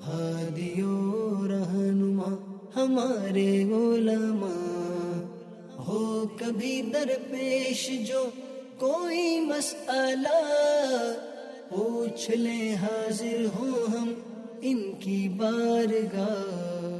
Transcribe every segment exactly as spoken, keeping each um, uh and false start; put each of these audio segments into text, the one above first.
ہادی و رہنما ہمارے علماء، ہو کبھی درپیش جو کوئی مسئلہ، پوچھ لیں حاضر ہوں ہم ان کی بارگاہ۔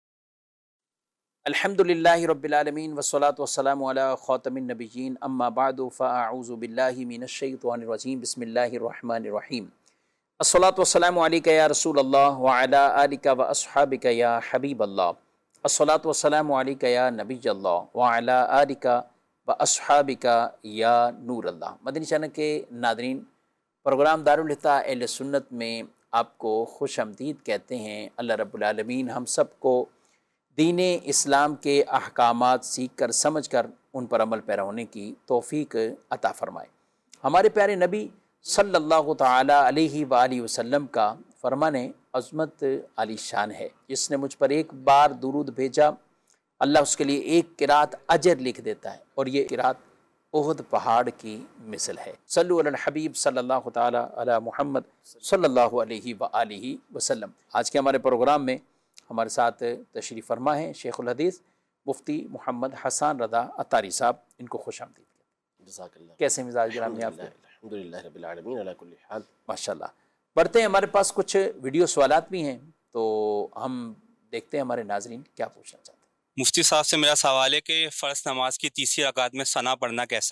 الحمد للہ رب العالمین والصلاة والسلام علی خاتم النبیین، اما بعد فاعوذ باللہ من الشیطان الرجیم، بسم اللہ الرحمن الرحیم۔ الصلاة والسلام علیک یا رسول اللہ وعلی آلک واصحابک یا حبیب اللہ، الصلاة والسلام علیک یا نبی اللہ وعلی آلک واصحابک یا نور اللہ۔ مدنی چینل کے ناظرین، پروگرام دارالفتاح اہل سنت میں آپ کو خوش آمدید کہتے ہیں۔ اللہ رب العالمین ہم سب کو دین اسلام کے احکامات سیکھ کر سمجھ کر ان پر عمل پیرا ہونے کی توفیق عطا فرمائے۔ ہمارے پیارے نبی صلی اللہ تعالی علیہ وآلہ وسلم کا فرمان عظمت عالی شان ہے، جس نے مجھ پر ایک بار درود بھیجا اللہ اس کے لیے ایک قرات اجر لکھ دیتا ہے، اور یہ قرات احد پہاڑ کی مثل ہے۔ صلو علی الحبیب صلی اللہ تعالی علی محمد صلی اللہ علیہ وآلہ وسلم۔ آج کے ہمارے پروگرام میں ہمارے ساتھ تشریف فرما ہے شیخ الحدیث مفتی محمد حسان رضا عطاری صاحب، ان کو خوش آمدید کہتے ہیں۔ جزاک اللہ۔ کیسے مزاج گرام میں آپ کو؟ الحمدللہ رب العالمین علی کل حال۔ ماشاءاللہ۔ بڑھتے ہیں، ہمارے پاس کچھ ویڈیو سوالات بھی ہیں، تو ہم دیکھتے ہیں ہمارے ناظرین کیا پوچھنا چاہتے ہیں۔ مفتی صاحب سے میرا سوال ہے کہ فرض نماز کی تیسری رکعت میں ثنا پڑھنا کیسا؟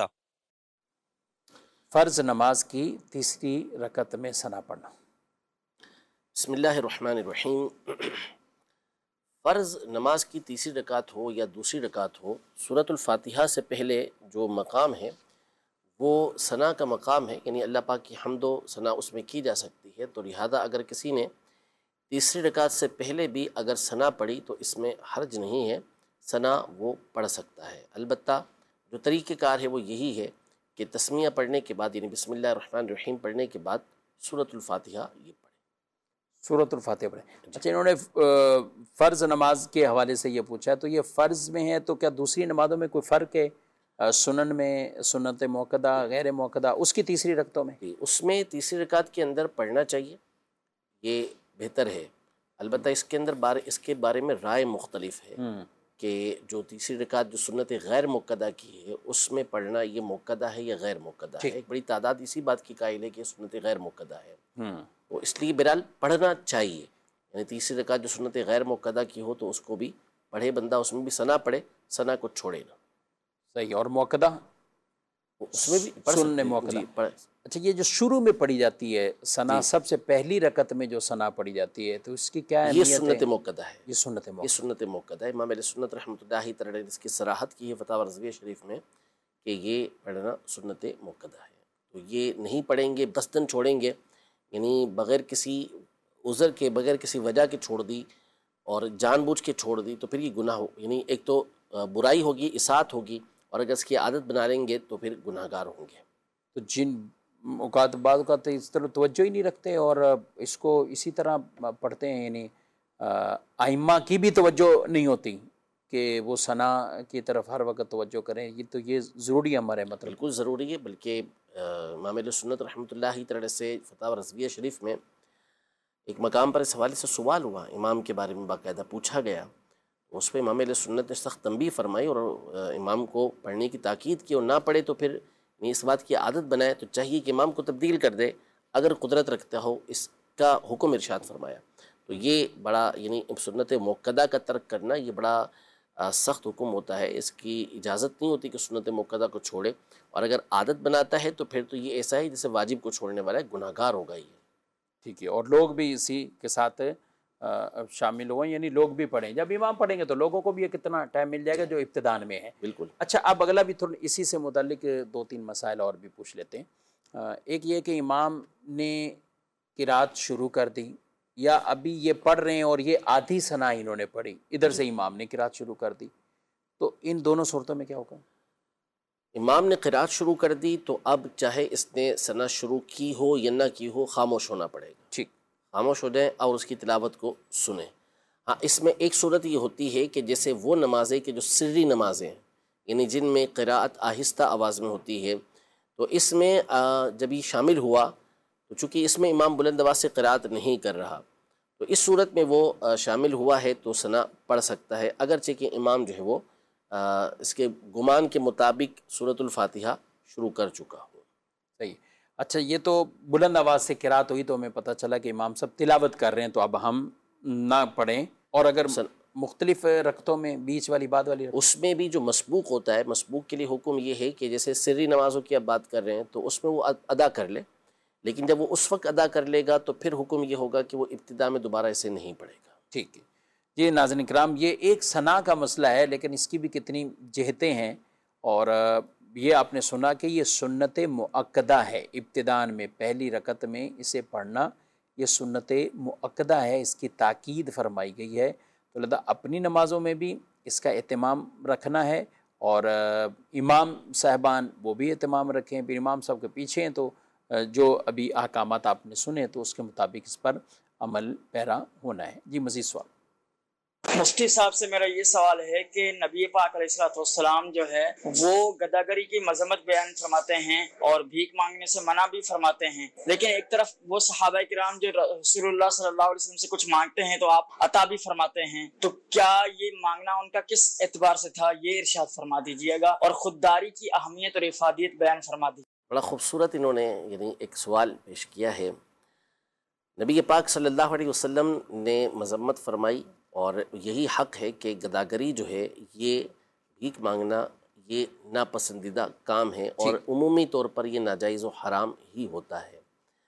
فرض نماز کی تیسری رکعت میں ثنا پڑھنا۔ بسم اللہ الرحمن الرحیم۔ فرض نماز کی تیسری رکعت ہو یا دوسری رکعت ہو، سورۃ الفاتحہ سے پہلے جو مقام ہے وہ ثنا کا مقام ہے، یعنی اللہ پاک کی حمد و ثنا اس میں کی جا سکتی ہے، تو لہذا اگر کسی نے تیسری رکعت سے پہلے بھی اگر ثنا پڑھی تو اس میں حرج نہیں ہے، ثنا وہ پڑھ سکتا ہے۔ البتہ جو طریقہ کار ہے وہ یہی ہے کہ تسمیہ پڑھنے کے بعد، یعنی بسم اللہ الرحمن الرحیم پڑھنے کے بعد سورۃ الفاتحہ یہ پڑھے، سورۃ الفاتحہ پڑھے۔ اچھا، انہوں نے فرض نماز کے حوالے سے یہ پوچھا ہے، تو یہ فرض میں ہے تو کیا دوسری نمازوں میں کوئی فرق ہے؟ سنن میں، سنت موقدہ، غیر موقدہ، اس کی تیسری رکعتوں میں؟ اس میں تیسری رکعت کے اندر پڑھنا چاہیے، یہ بہتر ہے۔ البتہ اس کے اندر بارے اس کے بارے میں رائے مختلف ہے کہ جو تیسری رکعت جو سنت غیر موقدہ کی ہے اس میں پڑھنا یہ موقدہ ہے یا غیر موقدہ ہے۔ ایک بڑی تعداد اسی بات کی قائل ہے کہ سنت غیر موقدہ ہے، تو اس لیے بہرحال پڑھنا چاہیے، یعنی تیسری رکعت جو سنت غیر موقدہ کی ہو تو اس کو بھی پڑھے بندہ، اس میں بھی ثنا پڑھے، ثنا کو چھوڑے نہ۔ صحیح۔ اور موقدہ اس میں بھی سنن موقدہ، جی پڑھ۔ اچھا، یہ جو شروع میں پڑھی جاتی ہے ثنا، سب سے پہلی رکعت میں جو ثنا پڑھی جاتی ہے، تو اس کی کیا یہ اہمیت ہے؟ سنت موقدہ ہے، یہ سنت یہ موقدہ سنت موقدہ ہے۔ امام اہل سنت رحمۃ اللہ تعالی نے اس کی صراحت کی ہے فتاوی رضویہ شریف میں کہ یہ پڑھنا سنت موقدہ ہے، تو یہ نہیں پڑھیں گے، قصداً چھوڑیں گے، یعنی بغیر کسی عذر کے، بغیر کسی وجہ کے چھوڑ دی اور جان بوجھ کے چھوڑ دی تو پھر یہ گناہ ہو، یعنی ایک تو برائی ہوگی، اساءت ہوگی، اور اگر اس کی عادت بنا لیں گے تو پھر گناہ گار ہوں گے۔ تو جن اوقات بعض اوقات اس طرح توجہ ہی نہیں رکھتے اور اس کو اسی طرح پڑھتے ہیں، یعنی ائمہ کی بھی توجہ نہیں ہوتی کہ وہ ثنا کی طرف ہر وقت توجہ کریں، یہ تو یہ ضروری امر ہے، مطلب بالکل ضروری ہے۔ بلکہ امام اہل سنت رحمۃ اللہ تعالی سے فتاوی رضویہ شریف میں ایک مقام پر اس حوالے سے سوال ہوا، امام کے بارے میں باقاعدہ پوچھا گیا، اس پہ امام اہل سنت نے سخت تنبیہ فرمائی اور امام کو پڑھنے کی تاکید کی، اور نہ پڑھے تو پھر اس بات کی عادت بنائے تو چاہیے کہ امام کو تبدیل کر دے اگر قدرت رکھتا ہو، اس کا حکم ارشاد فرمایا۔ تو یہ بڑا، یعنی سنت موقدہ کا ترک کرنا یہ بڑا سخت حکم ہوتا ہے، اس کی اجازت نہیں ہوتی کہ سنت موقدہ کو چھوڑے، اور اگر عادت بناتا ہے تو پھر تو یہ ایسا ہے جیسے واجب کو چھوڑنے والا ہے، گناہ گار ہوگا یہ۔ ٹھیک ہے، اور لوگ بھی اسی کے ساتھ شامل ہوئیں، یعنی لوگ بھی پڑھیں، جب امام پڑھیں گے تو لوگوں کو بھی یہ کتنا ٹائم مل جائے گا جو ابتدان میں ہے۔ بالکل۔ اچھا، اب اگلا بھی تھوڑا اسی سے متعلق دو تین مسائل اور بھی پوچھ لیتے ہیں۔ ایک یہ کہ امام نے قرات شروع کر دی یا ابھی یہ پڑھ رہے ہیں اور یہ آدھی ثنا انہوں نے پڑھی، ادھر سے امام نے قرات شروع کر دی، تو ان دونوں صورتوں میں کیا ہوگا؟ امام نے قرات شروع کر دی تو اب چاہے اس نے ثنا شروع کی ہو یا نہ کی ہو، خاموش ہونا پڑے گا۔ ٹھیک، خاموش ہو جائیں اور اس کی تلاوت کو سنیں۔ ہاں، اس میں ایک صورت یہ ہوتی ہے کہ جیسے وہ نمازیں کہ جو سری نمازیں ہیں، یعنی جن میں قراءت آہستہ آواز میں ہوتی ہے، تو اس میں جب یہ شامل ہوا تو چونکہ اس میں امام بلند آواز سے قراءت نہیں کر رہا، تو اس صورت میں وہ شامل ہوا ہے تو ثنا پڑھ سکتا ہے، اگرچہ کہ امام جو ہے وہ اس کے گمان کے مطابق سورۃ الفاتحہ شروع کر چکا ہو۔ صحیح۔ اچھا، یہ تو بلند آواز سے قرات ہوئی تو ہمیں پتہ چلا کہ امام صاحب تلاوت کر رہے ہیں، تو اب ہم نہ پڑھیں، اور اگر مختلف رکعتوں میں بیچ والی بعد والی رکعت، اس میں بھی جو مسبوق ہوتا ہے، مسبوق کے لیے حکم یہ ہے کہ جیسے سری نمازوں کی اب بات کر رہے ہیں تو اس میں وہ ادا کر لے، لیکن جب وہ اس وقت ادا کر لے گا تو پھر حکم یہ ہوگا کہ وہ ابتدا میں دوبارہ اسے نہیں پڑھے گا۔ ٹھیک ہے جی۔ ناظرین کرام، یہ ایک ثنا کا مسئلہ ہے، لیکن اس کی بھی کتنی جہتیں ہیں، اور یہ آپ نے سنا کہ یہ سنت مؤکدہ ہے، ابتدان میں پہلی رکعت میں اسے پڑھنا یہ سنت مؤکدہ ہے، اس کی تاکید فرمائی گئی ہے، تو لہذا اپنی نمازوں میں بھی اس کا اہتمام رکھنا ہے، اور امام صاحبان وہ بھی اہتمام رکھیں، پھر امام صاحب کے پیچھے ہیں تو جو ابھی احکامات آپ نے سنے تو اس کے مطابق اس پر عمل پیرا ہونا ہے۔ جی مزید سوال۔ مفتی صاحب سے میرا یہ سوال ہے کہ نبی پاک علیہ الصلوۃ والسلام جو ہے وہ گداگری کی مذمت بیان فرماتے ہیں اور بھیک مانگنے سے منع بھی فرماتے ہیں، لیکن ایک طرف وہ صحابہ کرام جو رسول اللہ صلی اللہ علیہ وسلم سے کچھ مانگتے ہیں تو آپ عطا بھی فرماتے ہیں، تو کیا یہ مانگنا ان کا کس اعتبار سے تھا، یہ ارشاد فرما دیجیے گا، اور خودداری کی اہمیت اور افادیت بیان فرما دیجیے۔ بڑا خوبصورت انہوں نے یعنی ایک سوال پیش کیا ہے۔ نبی پاک صلی اللہ علیہ وسلم نے مذمت فرمائی، اور یہی حق ہے کہ گداگری جو ہے یہ بھیک مانگنا یہ ناپسندیدہ کام ہے، اور عمومی طور پر یہ ناجائز و حرام ہی ہوتا ہے،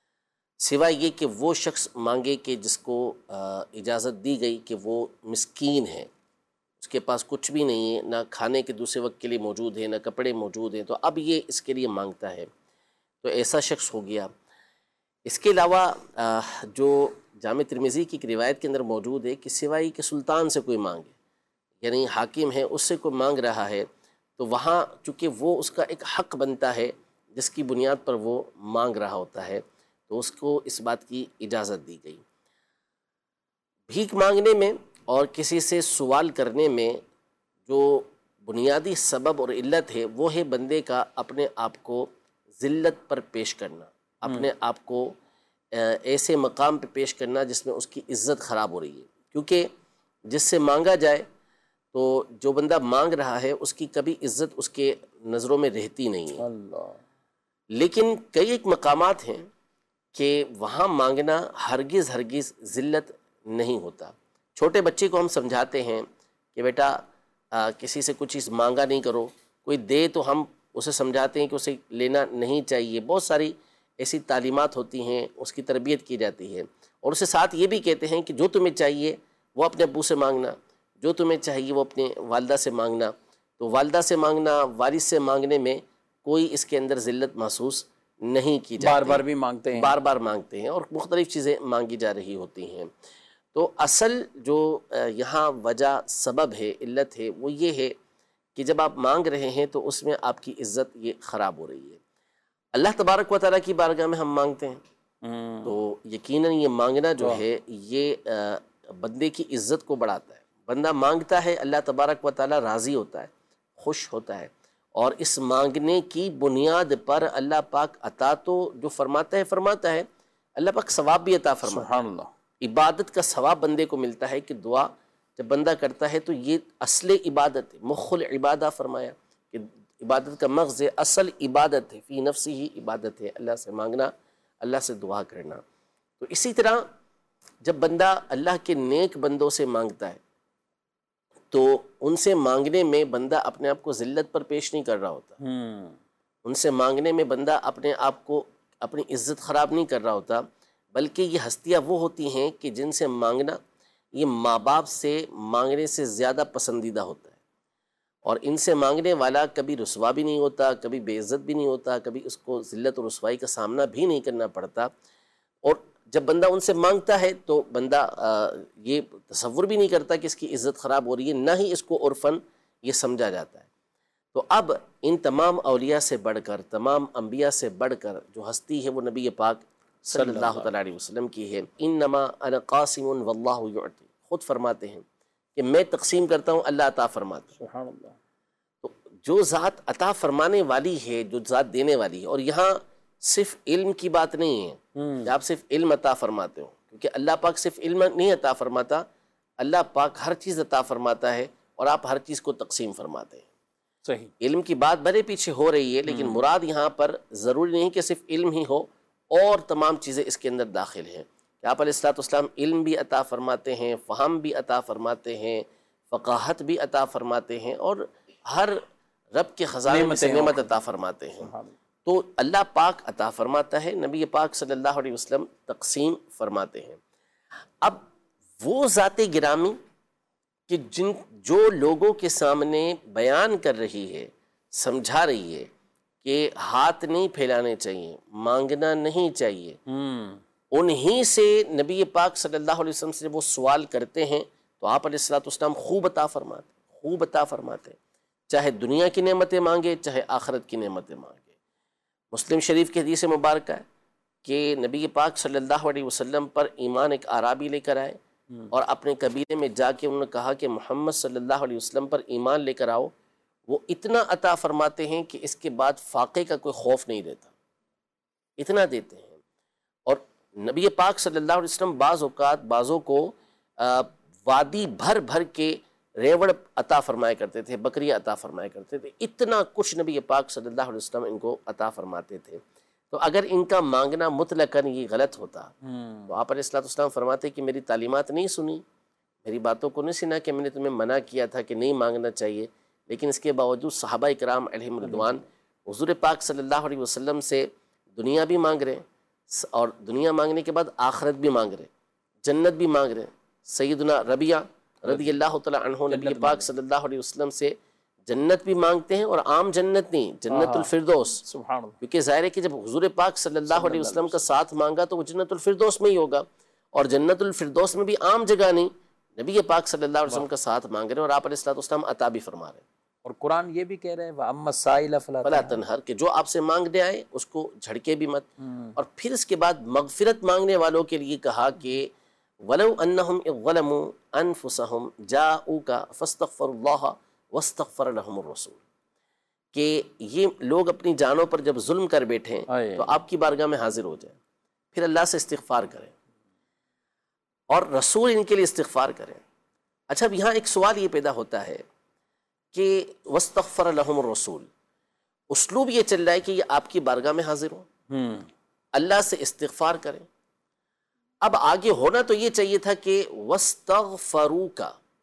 سوائے یہ کہ وہ شخص مانگے کہ جس کو اجازت دی گئی کہ وہ مسکین ہے، اس کے پاس کچھ بھی نہیں ہے، نہ کھانے کے دوسرے وقت کے لیے موجود ہے، نہ کپڑے موجود ہیں، تو اب یہ اس کے لیے مانگتا ہے، تو ایسا شخص ہو گیا۔ اس کے علاوہ جو جامع ترمذی کی ایک روایت کے اندر موجود ہے کہ سوائے کہ سلطان سے کوئی مانگے، یعنی حاکم ہے اس سے کوئی مانگ رہا ہے، تو وہاں چونکہ وہ اس کا ایک حق بنتا ہے جس کی بنیاد پر وہ مانگ رہا ہوتا ہے، تو اس کو اس بات کی اجازت دی گئی۔ بھیک مانگنے میں اور کسی سے سوال کرنے میں جو بنیادی سبب اور علت ہے وہ ہے بندے کا اپنے آپ کو ذلت پر پیش کرنا، اپنے آپ کو ایسے مقام پہ پیش کرنا جس میں اس کی عزت خراب ہو رہی ہے، کیونکہ جس سے مانگا جائے تو جو بندہ مانگ رہا ہے اس کی کبھی عزت اس کے نظروں میں رہتی نہیں ہے، لیکن کئی ایک مقامات ہیں کہ وہاں مانگنا ہرگز ہرگز ذلت نہیں ہوتا۔ چھوٹے بچے کو ہم سمجھاتے ہیں کہ بیٹا کسی سے کچھ چیز مانگا نہیں کرو، کوئی دے تو ہم اسے سمجھاتے ہیں کہ اسے لینا نہیں چاہیے، بہت ساری ایسی تعلیمات ہوتی ہیں، اس کی تربیت کی جاتی ہے، اور اسے ساتھ یہ بھی کہتے ہیں کہ جو تمہیں چاہیے وہ اپنے ابو سے مانگنا، جو تمہیں چاہیے وہ اپنے والدہ سے مانگنا، تو والدہ سے مانگنا، والد سے مانگنے میں کوئی اس کے اندر ذلت محسوس نہیں کی جاتی، بار بار بھی مانگتے ہیں، بار بار مانگتے ہیں، اور مختلف چیزیں مانگی جا رہی ہوتی ہیں۔ تو اصل جو یہاں وجہ سبب ہے، علت ہے، وہ یہ ہے کہ جب آپ مانگ رہے ہیں تو اس میں آپ کی عزت یہ خراب ہو رہی ہے۔ اللہ تبارک و تعالیٰ کی بارگاہ میں ہم مانگتے ہیں تو یقیناً یہ مانگنا جو ہے یہ بندے کی عزت کو بڑھاتا ہے، بندہ مانگتا ہے اللہ تبارک و تعالیٰ راضی ہوتا ہے، خوش ہوتا ہے، اور اس مانگنے کی بنیاد پر اللہ پاک عطا تو جو فرماتا ہے فرماتا ہے، اللہ پاک ثواب بھی عطا فرماتا ہے۔ سبحان اللہ۔ عبادت کا ثواب بندے کو ملتا ہے کہ دعا جب بندہ کرتا ہے تو یہ اصل عبادت ہے، مخ العبادہ فرمایا کہ عبادت کا مغز ہے، اصل عبادت ہے، فی نفسی ہی عبادت ہے، اللہ سے مانگنا، اللہ سے دعا کرنا۔ تو اسی طرح جب بندہ اللہ کے نیک بندوں سے مانگتا ہے تو ان سے مانگنے میں بندہ اپنے آپ کو ذلت پر پیش نہیں کر رہا ہوتا، ان سے مانگنے میں بندہ اپنے آپ کو اپنی عزت خراب نہیں کر رہا ہوتا، بلکہ یہ ہستیاں وہ ہوتی ہیں کہ جن سے مانگنا یہ ماں باپ سے مانگنے سے زیادہ پسندیدہ ہوتا ہے، اور ان سے مانگنے والا کبھی رسوا بھی نہیں ہوتا، کبھی بے عزت بھی نہیں ہوتا، کبھی اس کو ذلت اور رسوائی کا سامنا بھی نہیں کرنا پڑتا۔ اور جب بندہ ان سے مانگتا ہے تو بندہ یہ تصور بھی نہیں کرتا کہ اس کی عزت خراب ہو رہی ہے، نہ ہی اس کو عرفاً یہ سمجھا جاتا ہے۔ تو اب ان تمام اولیاء سے بڑھ کر، تمام انبیاء سے بڑھ کر جو ہستی ہے وہ نبی پاک صلی اللہ تعالیٰ علیہ وسلم کی ہے۔ انما انا قاسم واللہ یعطی، خود فرماتے ہیں کہ میں تقسیم کرتا ہوں، اللہ عطا فرماتا ہے۔ سبحان اللہ۔ تو جو ذات عطا فرمانے والی ہے، جو ذات دینے والی ہے، اور یہاں صرف علم کی بات نہیں ہے کہ آپ صرف علم عطا فرماتے ہو، کیونکہ اللہ پاک صرف علم نہیں عطا فرماتا، اللہ پاک ہر چیز عطا فرماتا ہے اور آپ ہر چیز کو تقسیم فرماتے ہیں۔ صحیح۔ علم کی بات بڑے پیچھے ہو رہی ہے، لیکن مراد یہاں پر ضروری نہیں کہ صرف علم ہی ہو، اور تمام چیزیں اس کے اندر داخل ہیں کہ آپ علیہ الصلوۃ والسلام علم بھی عطا فرماتے ہیں، فہم بھی عطا فرماتے ہیں، فقاہت بھی عطا فرماتے ہیں، اور ہر رب کے خزانے میں سے نعمت عطا فرماتے ہیں۔ تو اللہ پاک عطا فرماتا ہے، نبی پاک صلی اللہ علیہ وسلم تقسیم فرماتے ہیں۔ اب وہ ذات گرامی کہ جن جو لوگوں کے سامنے بیان کر رہی ہے، سمجھا رہی ہے کہ ہاتھ نہیں پھیلانے چاہیے، مانگنا نہیں چاہیے، انہی سے نبی پاک صلی اللہ علیہ وسلم سے وہ سوال کرتے ہیں تو آپ علیہ الصلوۃ والسلام خوب عطا فرماتے خوب عطا فرماتے چاہے دنیا کی نعمتیں مانگے، چاہے آخرت کی نعمتیں مانگے۔ مسلم شریف کی حدیث مبارکہ ہے کہ نبی پاک صلی اللہ علیہ وسلم پر ایمان ایک اعرابی لے کر آئے اور اپنے قبیلے میں جا کے انہوں نے کہا کہ محمد صلی اللہ علیہ وسلم پر ایمان لے کر آؤ، وہ اتنا عطا فرماتے ہیں کہ اس کے بعد فاقے کا کوئی خوف نہیں رہتا، اتنا دیتے ہیں۔ اور نبی پاک صلی اللہ علیہ وسلم بعض اوقات بعضوں کو وادی بھر بھر کے ریوڑ عطا فرمایا کرتے تھے، بکریاں عطا فرمایا کرتے تھے، اتنا کچھ نبی پاک صلی اللہ علیہ وسلم ان کو عطا فرماتے تھے۔ تو اگر ان کا مانگنا مطلقاً یہ غلط ہوتا تو آپ علیہ الصلوۃ والسلام فرماتے کہ میری تعلیمات نہیں سنی، میری باتوں کو نہیں سنا کہ میں نے تمہیں منع کیا تھا کہ نہیں مانگنا چاہیے، لیکن اس کے باوجود صحابہ اکرام علیہم رضوان حضور پاک صلی اللہ علیہ وسلم سے دنیا بھی مانگ رہے ہیں، اور دنیا مانگنے کے بعد آخرت بھی مانگ رہے ہیں، جنت بھی مانگ رہے ہیں۔ سیدنا ربیعہ رضی اللہ تعالیٰ عنہ نبی پاک صلی اللہ علیہ وسلم سے جنت بھی مانگتے ہیں، اور عام جنت نہیں، جنت الفردوس، سبحان اللہ۔ کیونکہ ظاہر ہے کہ جب حضور پاک صلی اللہ علیہ وسلم کا ساتھ مانگا تو وہ جنت الفردوس میں ہی ہوگا، اور جنت الفردوس میں بھی عام جگہ نہیں، نبی پاک صلی اللہ علیہ وسلم کا ساتھ مانگ رہے ہیں، اور آپ علیہ الصلوۃ والسلام عطا بھی فرما رہے ہیں۔ اور قرآن یہ بھی کہہ رہے ہیں وَأَمَّا السَّائِلَ فَلَا فلا تنہر، کہ جو آپ سے مانگنے آئے اس کو جھڑکے بھی مت۔ اور پھر اس کے بعد مغفرت مانگنے والوں کے لیے کہا کہ وَلَوْ أَنَّهُمْ إِذْ ظَلَمُوا أَنفُسَهُمْ جَاءُوكَ فَاسْتَغْفَرُوا اللَّهَ وَاسْتَغْفَرَ لَهُمُ الرَّسُولُ، کہ یہ لوگ اپنی جانوں پر جب ظلم کر بیٹھیں تو آپ کی بارگاہ میں حاضر ہو جائیں، پھر اللہ سے استغفار کریں اور رسول ان کے لیے استغفار کریں۔ اچھا، اب یہاں ایک سوال یہ پیدا ہوتا ہے کہ وَاسْتَغْفَرَ لَهُمُ الرَّسُولُ، اسلوب یہ چل رہا ہے کہ یہ آپ کی بارگاہ میں حاضر ہوں، اللہ سے استغفار کریں۔ اب آگے ہونا تو یہ چاہیے تھا کہ وَاسْتَغْفَرُوكَ،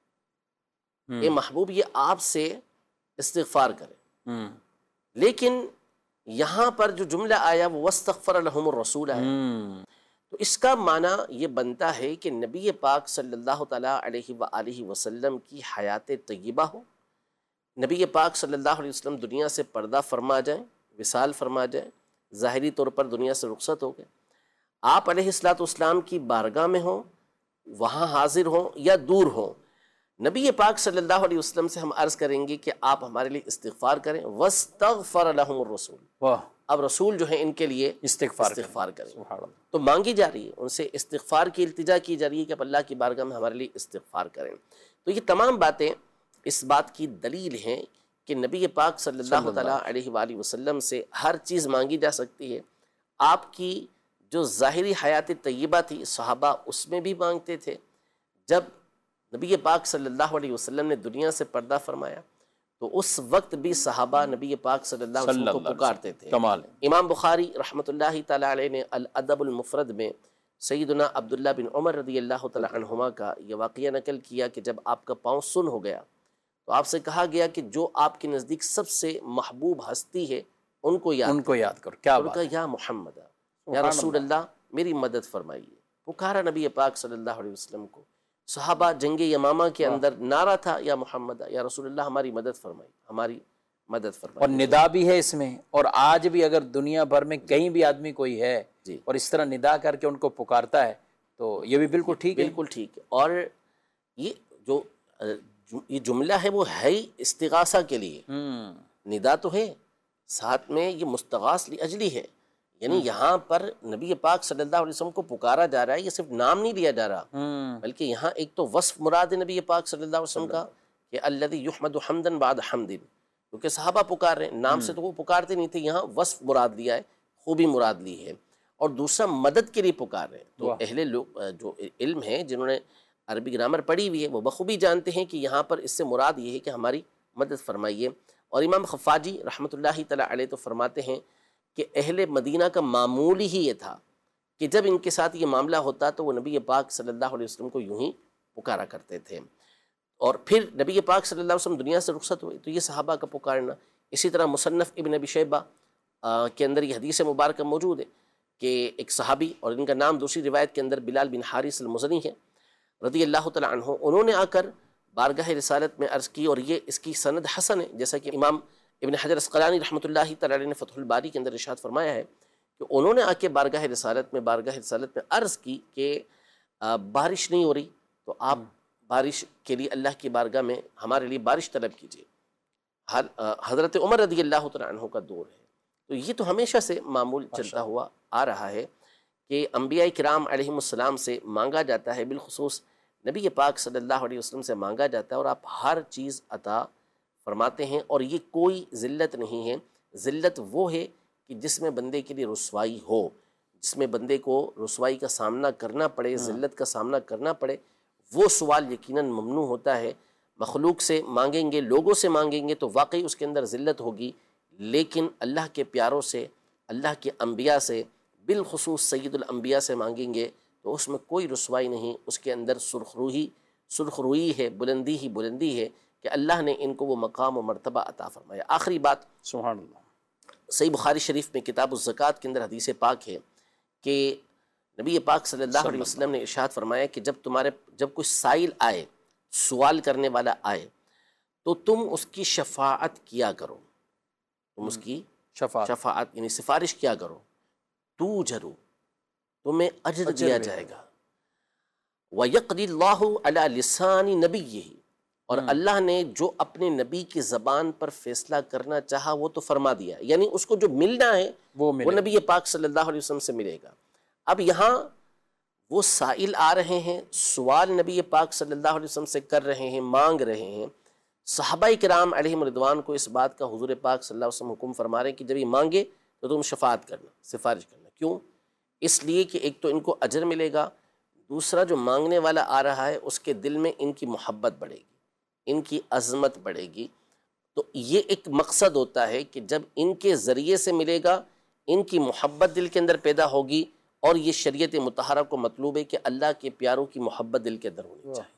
اے محبوب یہ آپ سے استغفار کریں، لیکن یہاں پر جو جملہ آیا وہ وَاسْتَغْفَرَ لَهُمُ الرَّسُولُ آیا، تو اس کا معنی یہ بنتا ہے کہ نبی پاک صلی اللہ تعالیٰ علیہ وآلہ وسلم کی حیات طیبہ ہو، نبی پاک صلی اللہ علیہ وسلم دنیا سے پردہ فرما جائیں، وصال فرما جائیں، ظاہری طور پر دنیا سے رخصت ہو گئے، آپ علیہ الصلوۃ والسلام کی بارگاہ میں ہوں، وہاں حاضر ہوں یا دور ہوں، نبی پاک صلی اللہ علیہ وسلم سے ہم عرض کریں گے کہ آپ ہمارے لیے استغفار کریں، وَاسْتَغْفَرَ لَهُمُ الرَّسُولُ، واہ، اب رسول جو ہیں ان کے لیے استغفار استغفار کریں۔ سبحان اللہ۔ تو مانگی جا رہی ہے، ان سے استغفار کی التجا کی جا رہی ہے کہ اب اللہ کی بارگاہ میں ہمارے لیے استغفار کریں۔ تو یہ تمام باتیں اس بات کی دلیل ہیں کہ نبی پاک صلی اللہ تعالیٰ علیہ وآلہ وسلم سے ہر چیز مانگی جا سکتی ہے۔ آپ کی جو ظاہری حیات طیبہ تھی، صحابہ اس میں بھی مانگتے تھے۔ جب نبی پاک صلی اللہ علیہ وسلم نے دنیا سے پردہ فرمایا تو اس وقت بھی صحابہ نبی پاک صلی اللہ علیہ وسلم کو پکارتے تھے۔ کمال ہے۔ امام بخاری رحمۃ اللہ تعالیٰ علیہ نے الادب المفرد میں سیدنا عبداللہ بن عمر رضی اللہ تعالیٰ عنہما کا یہ واقعہ نقل کیا کہ جب آپ کا پاؤں سن ہو گیا تو آپ سے کہا گیا کہ جو آپ کے نزدیک سب سے محبوب ہستی ہے ان کو یاد ان کو یاد کرو، کیا ان بات کا ہے۔ یا محمد، یا رسول اللہ میری مدد فرمائیے۔ پکارا نبی پاک صلی اللہ علیہ وسلم کو۔ صحابہ جنگ یمامہ کے اندر نعرہ تھا یا محمد، یا رسول اللہ ہماری مدد فرمائیے، ہماری مدد اور فرمائیے۔ ندا بھی ہے اس میں، اور آج بھی اگر دنیا بھر میں کہیں بھی آدمی کوئی ہے جی، اور اس طرح ندا کر کے ان کو پکارتا ہے تو یہ بھی بالکل ٹھیک ہے۔ بالکل ٹھیک ہے۔ اور یہ جو یہ جملہ ہے وہ ہے ہی استغاثہ کے لیے، ندا تو ہے، ساتھ میں یہ مستغاث لاجلی ہے، یعنی یہاں پر نبی پاک صلی اللہ علیہ وسلم کو پکارا جا رہا ہے، یہ صرف نام نہیں لیا جا رہا، بلکہ یہاں ایک تو وصف مراد ہے نبی پاک صلی اللہ علیہ وسلم کا کہ الذی یحمد حمدا بعد حمد، کیونکہ صحابہ پکار رہے ہیں، نام سے تو وہ پکارتے نہیں تھے، یہاں وصف مراد لیا ہے، خوبی مراد لی ہے۔ اور دوسرا مدد کے لیے پکار رہے ہیں. تو اہل لوگ جو علم ہیں جنہوں نے عربی گرامر پڑھی ہوئی ہے وہ بخوبی جانتے ہیں کہ یہاں پر اس سے مراد یہ ہے کہ ہماری مدد فرمائیے. اور امام خفاجی رحمۃ اللہ تعالی علیہ تو فرماتے ہیں کہ اہل مدینہ کا معمول ہی یہ تھا کہ جب ان کے ساتھ یہ معاملہ ہوتا تو وہ نبی پاک صلی اللہ علیہ وسلم کو یوں ہی پکارا کرتے تھے. اور پھر نبی پاک صلی اللہ علیہ وسلم دنیا سے رخصت ہوئے تو یہ صحابہ کا پکارنا. اسی طرح مصنف ابن ابی شیبہ کے اندر یہ حدیث مبارکہ موجود ہے کہ ایک صحابی اور ان کا نام دوسری روایت کے اندر بلال بن حارث المزنی ہے رضی اللہ تعالیٰ عنہ، انہوں نے آ کر بارگاہ رسالت میں عرض کی، اور یہ اس کی سند حسن ہے، جیسا کہ امام ابن حجر اسقلانی رحمۃ اللہ تعالیٰ علیہ نے فتح الباری کے اندر ارشاد فرمایا ہے کہ انہوں نے آ کے بارگاہ رسالت میں بارگاہ رسالت میں عرض کی کہ بارش نہیں ہو رہی تو آپ بارش کے لیے اللہ کی بارگاہ میں ہمارے لیے بارش طلب کیجیے. حضرت عمر رضی اللہ تعالیٰ عنہ کا دور ہے. تو یہ تو ہمیشہ سے معمول چلتا ہوا آ رہا ہے کہ انبیاء کرام علیہم السلام سے مانگا جاتا ہے، بالخصوص نبی پاک صلی اللہ علیہ وسلم سے مانگا جاتا ہے، اور آپ ہر چیز عطا فرماتے ہیں. اور یہ کوئی ذلت نہیں ہے. ذلت وہ ہے کہ جس میں بندے کے لیے رسوائی ہو، جس میں بندے کو رسوائی کا سامنا کرنا پڑے، ذلت کا سامنا کرنا پڑے، وہ سوال یقیناً ممنوع ہوتا ہے. مخلوق سے مانگیں گے، لوگوں سے مانگیں گے تو واقعی اس کے اندر ذلت ہوگی، لیکن اللہ کے پیاروں سے، اللہ کے انبیاء سے، بالخصوص سید الانبیاء سے مانگیں گے تو اس میں کوئی رسوائی نہیں، اس کے اندر سرخ روحی سرخ روئی ہے، بلندی ہی بلندی ہے کہ اللہ نے ان کو وہ مقام و مرتبہ عطا فرمایا. آخری بات، سبحان اللہ، صحیح بخاری شریف میں کتاب الزکوٰۃ کے اندر حدیث پاک ہے کہ نبی پاک صلی اللہ علیہ وسلم نے ارشاد فرمایا کہ جب تمہارے جب کوئی سائل آئے، سوال کرنے والا آئے، تو تم اس کی شفاعت کیا کرو، تم اس کی شفاعت شفاعت یعنی سفارش کیا کرو. تو جرو، تمہیں اجر دیا جائے گا. وَيَقْضِي اللَّهُ عَلَى لِسَانِ نَبِيِّهِ، اور اللہ نے جو اپنے نبی کی زبان پر فیصلہ کرنا چاہا وہ تو فرما دیا، یعنی اس کو جو ملنا ہے وہ نبی پاک صلی اللہ علیہ وسلم سے ملے گا. اب یہاں وہ سائل آ رہے ہیں، سوال نبی پاک صلی اللہ علیہ وسلم سے کر رہے ہیں، مانگ رہے ہیں. صحابہ کرام علیہم رضوان کو اس بات کا حضور پاک صلی اللہ علیہ وسلم حکم فرما رہے ہیں کہ جب یہ مانگے تو تم شفاعت کرنا، سفارش کرنا. کیوں؟ اس لیے کہ ایک تو ان کو اجر ملے گا، دوسرا جو مانگنے والا آ رہا ہے اس کے دل میں ان کی محبت بڑھے گی، ان کی عظمت بڑھے گی. تو یہ ایک مقصد ہوتا ہے کہ جب ان کے ذریعے سے ملے گا، ان کی محبت دل کے اندر پیدا ہوگی. اور یہ شریعت مطہرہ کو مطلوب ہے کہ اللہ کے پیاروں کی محبت دل کے اندر ہونی چاہیے.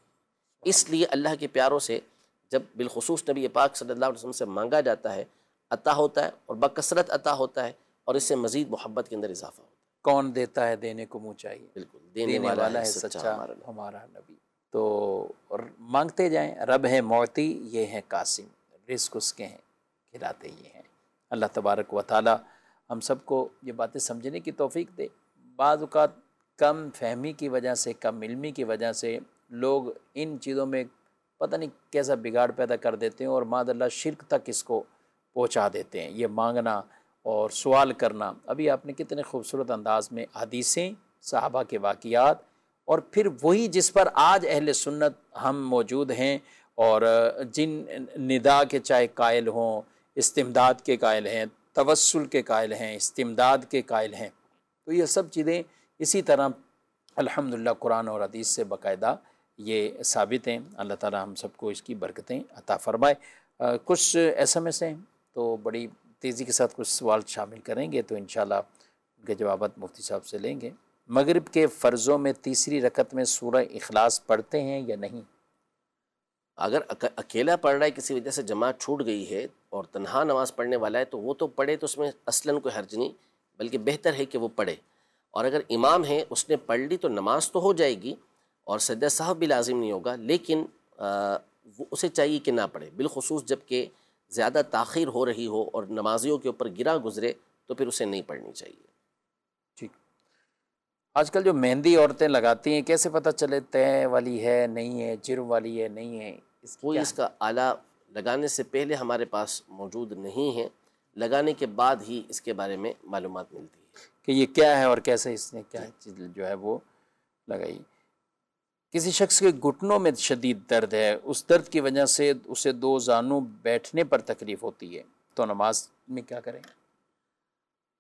اس لیے اللہ کے پیاروں سے جب بالخصوص نبی پاک صلی اللہ علیہ وسلم سے مانگا جاتا ہے، عطا ہوتا ہے، اور بکثرت عطا ہوتا ہے، اور اس سے مزید محبت کے اندر اضافہ ہوتا ہے. کون دیتا ہے دینے کو منہ چاہیے، بالکل، دینے والا ہے سچا ہمارا نبی. تو اور مانگتے جائیں. رب ہے معطی، یہ ہے قاسم، رزق اس کے ہیں، کھلاتے یہ ہیں. اللہ تبارک و تعالی ہم سب کو یہ باتیں سمجھنے کی توفیق دے. بعض اوقات کم فہمی کی وجہ سے، کم علمی کی وجہ سے لوگ ان چیزوں میں پتہ نہیں کیسا بگاڑ پیدا کر دیتے ہیں، اور معاذ اللہ شرک تک اس کو پہنچا دیتے ہیں. یہ مانگنا اور سوال کرنا، ابھی آپ نے کتنے خوبصورت انداز میں حدیثیں، صحابہ کے واقعات، اور پھر وہی جس پر آج اہل سنت ہم موجود ہیں، اور جن ندا کے چاہے قائل ہوں، استمداد کے قائل ہیں، توسل کے قائل ہیں، استمداد کے قائل ہیں. تو یہ سب چیزیں اسی طرح الحمدللہ قرآن اور حدیث سے باقاعدہ یہ ثابت ہیں. اللہ تعالی ہم سب کو اس کی برکتیں عطا فرمائے. کچھ ایس ایم ایس ہیں تو بڑی تیزی کے ساتھ کچھ سوال شامل کریں گے، تو انشاءاللہ ان کے جوابات مفتی صاحب سے لیں گے. مغرب کے فرضوں میں تیسری رکعت میں سورہ اخلاص پڑھتے ہیں یا نہیں؟ اگر اکیلا پڑھ رہا ہے، کسی وجہ سے جماعت چھوٹ گئی ہے اور تنہا نماز پڑھنے والا ہے تو وہ تو پڑھے، تو اس میں اصلاً کوئی حرج نہیں، بلکہ بہتر ہے کہ وہ پڑھے. اور اگر امام ہے اس نے پڑھ لی تو نماز تو ہو جائے گی اور سجدہ صاحب بھی لازم نہیں ہوگا، لیکن وہ اسے چاہیے کہ نہ پڑھے، بالخصوص جب کہ زیادہ تاخیر ہو رہی ہو اور نمازیوں کے اوپر گرا گزرے تو پھر اسے نہیں پڑھنی چاہیے. ٹھیک. آج کل جو مہندی عورتیں لگاتی ہیں، کیسے پتہ چلے طے والی ہے نہیں ہے، جرم والی ہے نہیں ہے؟ کوئی اس کا آلہ لگانے سے پہلے ہمارے پاس موجود نہیں ہے، لگانے کے بعد ہی اس کے بارے میں معلومات ملتی ہے کہ یہ کیا ہے اور کیسے اس نے کیا چیز جو ہے وہ لگائی. کسی شخص کے گھٹنوں میں شدید درد ہے، اس درد کی وجہ سے اسے دو زانوں بیٹھنے پر تکلیف ہوتی ہے، تو نماز میں کیا کریں؟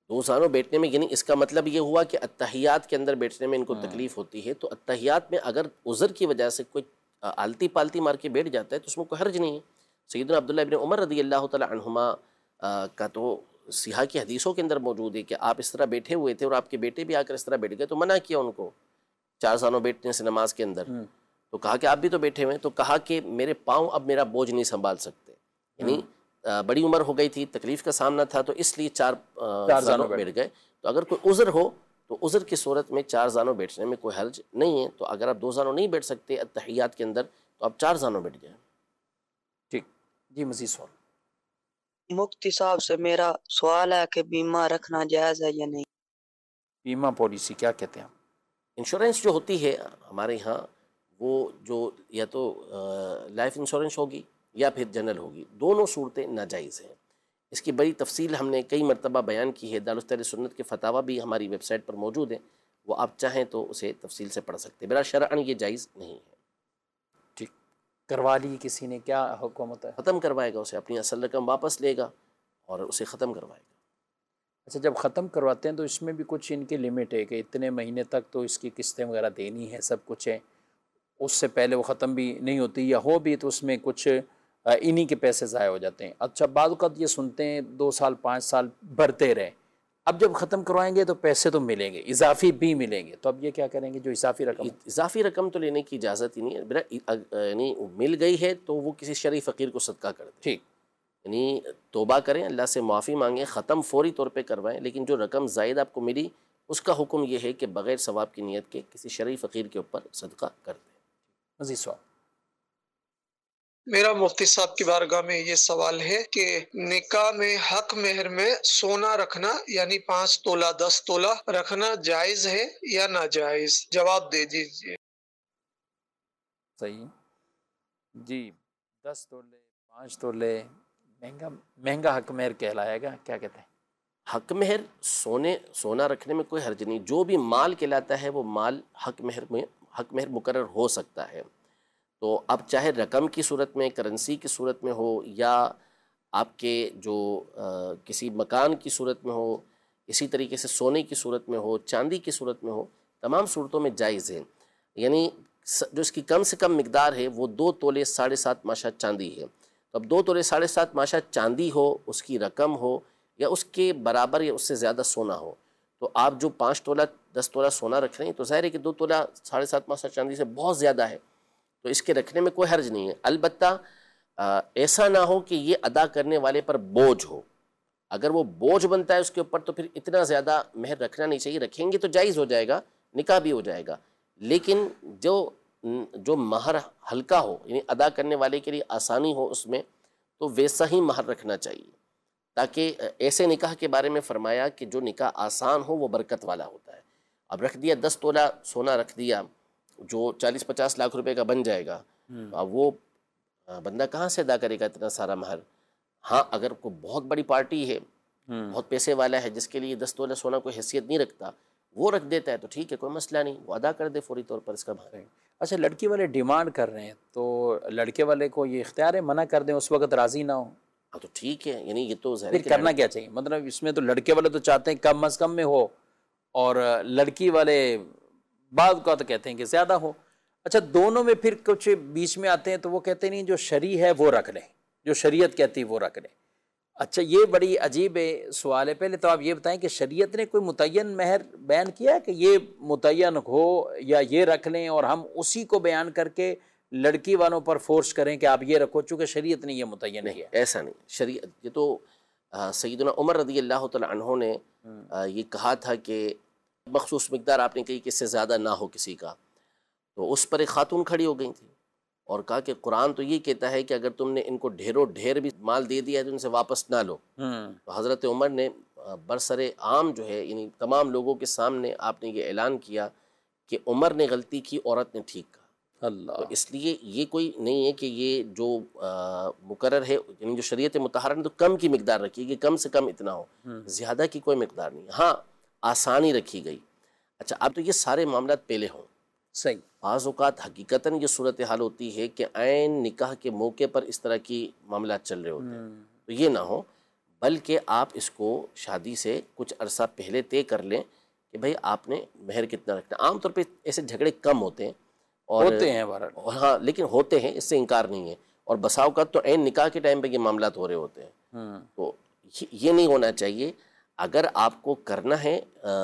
دو زانوں بیٹھنے میں، یعنی اس کا مطلب یہ ہوا کہ اتحیات کے اندر بیٹھنے میں ان کو تکلیف ہوتی ہے، تو اتحیات میں اگر عذر کی وجہ سے کوئی آلتی پالتی مار کے بیٹھ جاتا ہے تو اس میں کوئی حرج نہیں ہے۔ سیدنا عبداللہ ابن عمر رضی اللہ تعالی عنہما کا تو سیاح کی حدیثوں کے اندر موجود ہے کہ آپ اس طرح بیٹھے ہوئے تھے اور آپ کے بیٹے بھی آ کر اس طرح بیٹھ گئے، تو منع کیا ان کو چار زانوں بیٹھنے سے نماز کے اندر، تو کہا کہ آپ بھی تو بیٹھے ہوئے ہیں، تو کہا کہ میرے پاؤں اب میرا بوجھ نہیں سنبھال سکتے، یعنی بڑی عمر ہو گئی تھی، تکلیف کا سامنا تھا، تو اس لیے چار زانوں بیٹھ گئے۔ تو اگر کوئی عذر ہو تو عذر کی صورت میں چار زانوں بیٹھنے میں کوئی حرج نہیں ہے، تو اگر آپ دو زانوں نہیں بیٹھ سکتے اتحیات کے اندر تو آپ چار زانوں بیٹھ جائیں۔ ٹھیک جی، مزید سوال۔ مفتی صاحب سے میرا سوال ہے کہ بیمہ رکھنا جائز ہے یا نہیں؟ بیمہ پالیسی کیا کہتے ہیں؟ انشورنس جو ہوتی ہے ہمارے ہاں، وہ جو یا تو لائف انشورنس ہوگی یا پھر جنرل ہوگی، دونوں صورتیں ناجائز ہیں۔ اس کی بڑی تفصیل ہم نے کئی مرتبہ بیان کی ہے، دارالفتہ اہل سنت کے فتاویٰ بھی ہماری ویب سائٹ پر موجود ہیں، وہ آپ چاہیں تو اسے تفصیل سے پڑھ سکتے ہیں۔ برا شرعاً یہ جائز نہیں ہے۔ ٹھیک، کروا لی کسی نے، کیا حکم ہوتا ہے؟ ختم کروائے گا، اسے اپنی اصل رقم واپس لے گا اور اسے ختم کروائے گا۔ اچھا، جب ختم کرواتے ہیں تو اس میں بھی کچھ ان کی لمٹ ہے کہ اتنے مہینے تک تو اس کی قسطیں وغیرہ دینی ہے، سب کچھ ہے، اس سے پہلے وہ ختم بھی نہیں ہوتی، یا ہو بھی تو اس میں کچھ انہی کے پیسے ضائع ہو جاتے ہیں۔ اچھا، بعض اوقات یہ سنتے ہیں دو سال پانچ سال بھرتے رہے، اب جب ختم کروائیں گے تو پیسے تو ملیں گے، اضافی بھی ملیں گے، تو اب یہ کیا کریں گے جو اضافی رقم؟ اضافی رقم تو لینے کی اجازت ہی نہیں ہے، برا یعنی مل گئی ہے تو وہ کسی شرعی فقیر کو صدقہ کر دیں۔ ٹھیک، یعنی توبہ کریں، اللہ سے معافی مانگیں، ختم فوری طور پہ کروائیں، لیکن جو رقم زائد آپ کو ملی اس کا حکم یہ ہے کہ بغیر ثواب کی نیت کے کسی شرعی فقیر کے اوپر صدقہ کر دیں۔ مزید سوال۔ میرا مفتی صاحب کی بارگاہ میں یہ سوال ہے کہ نکاح میں حق مہر میں سونا رکھنا یعنی پانچ تولہ دس تولہ رکھنا جائز ہے یا ناجائز؟ جواب دے دیجیے۔ صحیح جی، دس تولے پانچ تولے مہنگا مہنگا حق مہر کہلائے گا، کیا کہتے ہیں؟ حق مہر سونے سونا رکھنے میں کوئی حرج نہیں، جو بھی مال کہلاتا ہے وہ مال حق مہر میں حق مہر مقرر ہو سکتا ہے۔ تو اب چاہے رقم کی صورت میں، کرنسی کی صورت میں ہو، یا آپ کے جو کسی مکان کی صورت میں ہو، اسی طریقے سے سونے کی صورت میں ہو، چاندی کی صورت میں ہو، تمام صورتوں میں جائز ہے۔ یعنی جو اس کی کم سے کم مقدار ہے وہ دو تولے ساڑھے سات ماشا چاندی ہے، تو اب دو تولے ساڑھے سات ماشا چاندی ہو، اس کی رقم ہو، یا اس کے برابر یا اس سے زیادہ سونا ہو، تو آپ جو پانچ تولہ دس تولہ سونا رکھ رہے ہیں تو ظاہر ہے کہ دو تولہ ساڑھے سات ماشا چاندی سے بہت زیادہ ہے، تو اس کے رکھنے میں کوئی حرج نہیں ہے۔ البتہ ایسا نہ ہو کہ یہ ادا کرنے والے پر بوجھ ہو، اگر وہ بوجھ بنتا ہے اس کے اوپر تو پھر اتنا زیادہ مہر رکھنا نہیں چاہیے، رکھیں گے تو جائز ہو جائے گا، نکاح بھی ہو جائے گا، لیکن جو جو مہر ہلکا ہو، یعنی ادا کرنے والے کے لیے آسانی ہو اس میں، تو ویسا ہی مہر رکھنا چاہیے، تاکہ ایسے نکاح کے بارے میں فرمایا کہ جو نکاح آسان ہو وہ برکت والا ہوتا ہے۔ اب رکھ دیا دس تولہ سونا رکھ دیا جو چالیس پچاس لاکھ روپے کا بن جائے گا، اب وہ بندہ کہاں سے ادا کرے گا اتنا سارا مہر؟ ہاں اگر کوئی بہت بڑی پارٹی ہے، بہت پیسے والا ہے، جس کے لیے دس تولہ سونا کوئی حیثیت نہیں رکھتا، وہ رکھ دیتا ہے تو ٹھیک ہے، کوئی مسئلہ نہیں، وہ ادا کر دے فوری طور پر اس کا مہر۔ اچھا، لڑکی والے ڈیمانڈ کر رہے ہیں تو لڑکے والے کو یہ اختیار ہے منع کر دیں، اس وقت راضی نہ ہو؟ ہاں تو ٹھیک ہے، یعنی یہ تو ظاہر پھر کرنا کیا چاہیے؟ مطلب اس میں تو لڑکے والے تو چاہتے ہیں کم از کم میں ہو، اور لڑکی والے بعض کا تو کہتے ہیں کہ زیادہ ہو۔ اچھا، دونوں میں پھر کچھ بیچ میں آتے ہیں تو وہ کہتے نہیں جو شرعی ہے وہ رکھ لیں، جو شریعت کہتی ہے وہ رکھ لیں۔ اچھا، یہ بڑی عجیب سوال ہے، پہلے تو آپ یہ بتائیں کہ شریعت نے کوئی متعین مہر بیان کیا ہے کہ یہ متعین ہو یا یہ رکھ لیں، اور ہم اسی کو بیان کر کے لڑکی والوں پر فورس کریں کہ آپ یہ رکھو، چونکہ شریعت نے یہ متعین نہیں، کیا؟ ایسا نہیں، شریعت یہ تو سیدنا عمر رضی اللہ تعالی عنہ نے یہ کہا تھا کہ مخصوص مقدار آپ نے کہی کہ اس سے زیادہ نہ ہو کسی کا، تو اس پر ایک خاتون کھڑی ہو گئی تھی اور کہا کہ قرآن تو یہ کہتا ہے کہ اگر تم نے ان کو ڈھیروں ڈھیر بھی مال دے دیا ہے تو ان سے واپس نہ لو۔ تو حضرت عمر نے برسر عام جو ہے یعنی تمام لوگوں کے سامنے آپ نے یہ اعلان کیا کہ عمر نے غلطی کی، عورت نے ٹھیک کہا۔ اللہ، تو اس لیے یہ کوئی نہیں ہے کہ یہ جو مقرر ہے، یعنی جو شریعت مطہرہ نے تو کم کی مقدار رکھی کہ کم سے کم اتنا ہو، زیادہ کی کوئی مقدار نہیں، ہاں آسانی رکھی گئی۔ اچھا، اب تو یہ سارے معاملات پہلے ہوں، صحیح، بعض اوقات حقیقتاً یہ صورتحال ہوتی ہے کہ عین نکاح کے موقع پر اس طرح کی معاملات چل رہے ہوتے ہیں، تو یہ نہ ہو، بلکہ آپ اس کو شادی سے کچھ عرصہ پہلے طے کر لیں کہ بھئی آپ نے مہر کتنا رکھنا. عام طور پہ ایسے جھگڑے کم ہوتے ہیں اور ہوتے ہیں بہرحال، ہاں لیکن ہوتے ہیں، اس سے انکار نہیں ہے. اور بسا اوقات تو عین نکاح کے ٹائم پہ یہ معاملات ہو رہے ہوتے ہیں. ہوں تو یہ نہیں ہونا چاہیے. اگر آپ کو کرنا ہے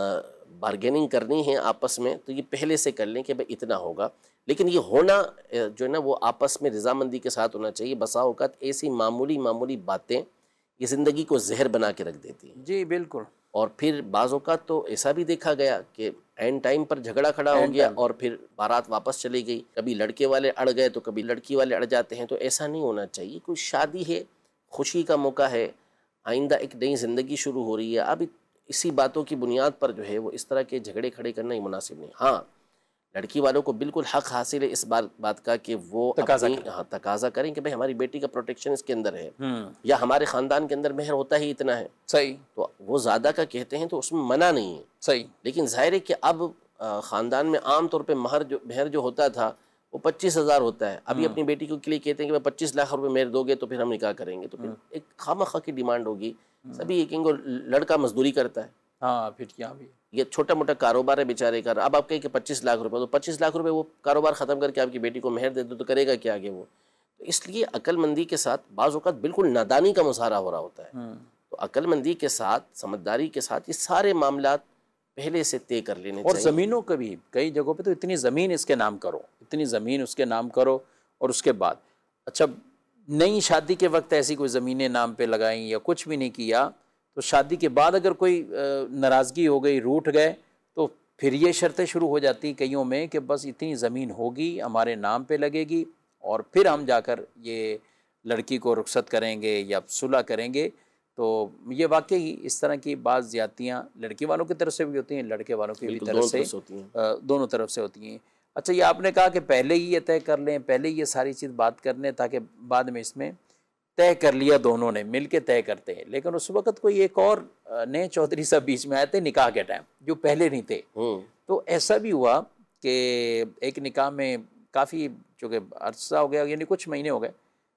بارگیننگ کرنی ہے آپس میں تو یہ پہلے سے کر لیں کہ بھئی اتنا ہوگا. لیکن یہ ہونا جو ہے نا وہ آپس میں رضامندی کے ساتھ ہونا چاہیے. بسا اوقات ایسی معمولی معمولی باتیں یہ زندگی کو زہر بنا کے رکھ دیتی ہیں. جی بالکل. اور پھر بعض اوقات تو ایسا بھی دیکھا گیا کہ اینڈ ٹائم پر جھگڑا کھڑا ہو گیا اور پھر بارات واپس چلی گئی. کبھی لڑکے والے اڑ گئے تو کبھی لڑکی والے اڑ جاتے ہیں. تو ایسا نہیں ہونا چاہیے. کوئی شادی ہے، خوشی کا موقع ہے، آئندہ ایک نئی زندگی شروع ہو رہی ہے. اب اسی باتوں کی بنیاد پر جو ہے وہ اس طرح کے جھگڑے کھڑے کرنا ہی مناسب نہیں. ہاں لڑکی والوں کو بالکل حق حاصل ہے اس بات بات کا کہ وہ تقاضا اپنی کریں. ہاں تقاضا کریں کہ بھائی ہماری بیٹی کا پروٹیکشن اس کے اندر ہے، ہوں یا ہمارے خاندان کے اندر مہر ہوتا ہی اتنا ہے. صحیح تو وہ زیادہ کا کہتے ہیں تو اس میں منع نہیں ہے. صحیح. لیکن ظاہر ہے کہ اب خاندان میں عام طور پہ مہر جو مہر جو ہوتا تھا وہ پچیس ہزار ہوتا ہے. ابھی اپنی بیٹی کو کے لیے کہتے ہیں کہ پچیس لاکھ روپے مہر دو گے تو پھر ہم نکاح کریں گے. تو پھر ایک خواہ کی ڈیمانڈ ہوگی. سبھی یہ کہیں گے لڑکا مزدوری کرتا ہے، ہاں پھر یہاں بھی یہ چھوٹا موٹا کاروبار ہے بیچارے کا. اب آپ کہیں کہ پچیس لاکھ روپے، تو پچیس لاکھ روپے وہ کاروبار ختم کر کے آپ کی بیٹی کو مہر دے دو تو کرے گا کیا آگے وہ. تو اس لیے عقل مندی کے ساتھ، بعض اوقات بالکل نادانی کا مظاہرہ ہو رہا ہوتا ہے. تو عقل مندی کے ساتھ، سمجھداری کے ساتھ یہ سارے معاملات پہلے سے طے کر لینے اور چاہیے. زمینوں کا بھی کئی جگہوں پہ تو اتنی زمین اس کے نام کرو، اتنی زمین اس کے نام کرو، اور اس کے بعد اچھا نئی شادی کے وقت ایسی کوئی زمینیں نام پہ لگائیں یا کچھ بھی نہیں کیا تو شادی کے بعد اگر کوئی ناراضگی ہو گئی، روٹھ گئے، تو پھر یہ شرطیں شروع ہو جاتی ہیں کئیوں میں کہ بس اتنی زمین ہوگی ہمارے نام پہ لگے گی اور پھر ہم جا کر یہ لڑکی کو رخصت کریں گے یا صلح کریں گے. تو یہ واقعی اس طرح کی بعض زیادتیاں لڑکی والوں کی طرف سے بھی ہوتی ہیں، لڑکے والوں کی بھی طرف سے دونوں طرف سے ہوتی ہیں. اچھا یہ آپ نے کہا کہ پہلے ہی یہ طے کر لیں، پہلے ہی یہ ساری چیز بات کر لیں تاکہ بعد میں اس میں طے کر لیا، دونوں نے مل کے طے کرتے ہیں. لیکن اس وقت کوئی ایک اور نئے چودھری صاحب بیچ میں آئے تھے نکاح کے ٹائم جو پہلے نہیں تھے. تو ایسا بھی ہوا کہ ایک نکاح میں کافی چونکہ عرصہ ہو گیا، یعنی کچھ مہینے ہو گئے،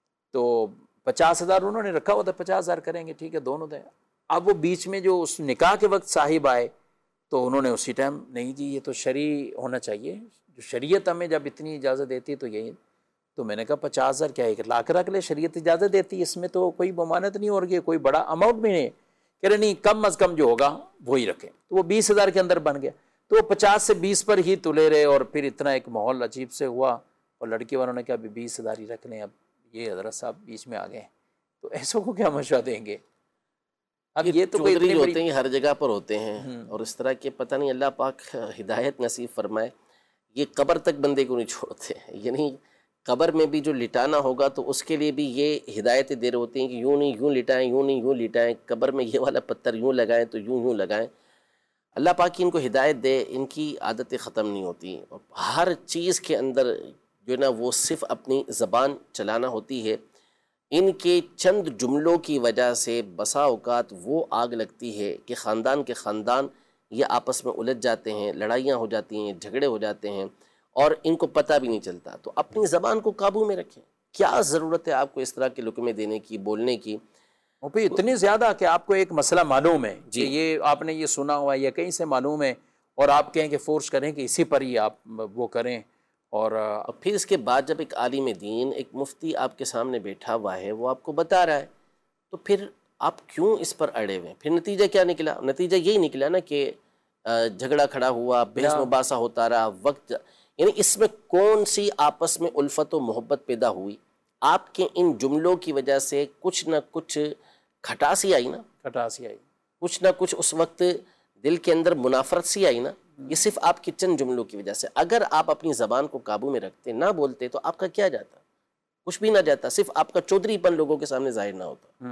تو پچاس ہزار انہوں نے رکھا ہوا تھا، پچاس ہزار کریں گے ٹھیک ہے دونوں تھے. اب وہ بیچ میں جو اس نکاح کے وقت صاحب آئے تو انہوں نے اسی ٹائم نہیں جی یہ تو شرعی ہونا چاہیے، جو شریعت ہمیں جب اتنی اجازت دیتی ہے تو یہی. تو میں نے کہا پچاس ہزار کیا ایک لاکھ رکھ لے، شریعت اجازت دیتی ہے، اس میں تو کوئی ممانعت نہیں ہو رہی ہے، کوئی بڑا اماؤنٹ بھی نہیں. کہہ رہے نہیں کم از کم جو ہوگا وہی رکھیں. تو وہ بیس ہزار کے اندر بن گیا. تو وہ پچاس سے بیس پر ہی تلے رہے اور پھر اتنا ایک ماحول عجیب سے ہوا اور لڑکی والوں نے کہا ابھی بیس ہزار ہی رکھ لیں. اب یہ حضرت صاحب بیچ میں آ گئے تو ایسوں کو کیا مشورہ دیں گے؟ اب یہ تو چودھری ہوتے ہیں ہر جگہ پر ہوتے ہیں اور اس طرح کے پتہ نہیں اللہ پاک ہدایت نصیب فرمائے. یہ قبر تک بندے کو نہیں چھوڑتے، یعنی قبر میں بھی جو لٹانا ہوگا تو اس کے لیے بھی یہ ہدایتیں دے رہے ہوتے ہیں کہ یوں نہیں یوں لٹائیں، یوں نہیں یوں لٹائیں، قبر میں یہ والا پتھر یوں لگائیں تو یوں یوں لگائیں. اللہ پاک کی ان کو ہدایت دے، ان کی عادتیں ختم نہیں ہوتی. ہر چیز کے اندر جو ہے نا وہ صرف اپنی زبان چلانا ہوتی ہے. ان کے چند جملوں کی وجہ سے بسا اوقات وہ آگ لگتی ہے کہ خاندان کے خاندان یہ آپس میں الجھ جاتے ہیں، لڑائیاں ہو جاتی ہیں، جھگڑے ہو جاتے ہیں اور ان کو پتہ بھی نہیں چلتا. تو اپنی زبان کو قابو میں رکھیں. کیا ضرورت ہے آپ کو اس طرح کے لقمے دینے کی، بولنے کی؟ وہ پھر اتنی زیادہ کہ آپ کو ایک مسئلہ معلوم ہے کہ یہ آپ نے یہ سنا ہوا ہے یا کہیں سے معلوم ہے اور آپ کہیں کہ فورس کریں کہ اسی پر ہی آپ وہ کریں. اور پھر اس کے بعد جب ایک عالم دین، ایک مفتی آپ کے سامنے بیٹھا ہوا ہے، وہ آپ کو بتا رہا ہے، تو پھر آپ کیوں اس پر اڑے ہوئے؟ پھر نتیجہ کیا نکلا؟ نتیجہ یہی نکلا نا کہ جھگڑا کھڑا ہوا، بحث مباحثہ ہوتا رہا، وقت یعنی اس میں کون سی آپس میں الفت و محبت پیدا ہوئی؟ آپ کے ان جملوں کی وجہ سے کچھ نہ کچھ کھٹاسی آئی نا، کھٹاسی آئی، کچھ نہ کچھ اس وقت دل کے اندر منافرت سی آئی نا. یہ صرف آپ کے چند جملوں کی وجہ سے. اگر آپ اپنی زبان کو قابو میں رکھتے، نہ بولتے، تو آپ کا کیا جاتا؟ کچھ بھی نہ جاتا، صرف آپ کا چودھری پن لوگوں کے سامنے ظاہر نہ ہوتا.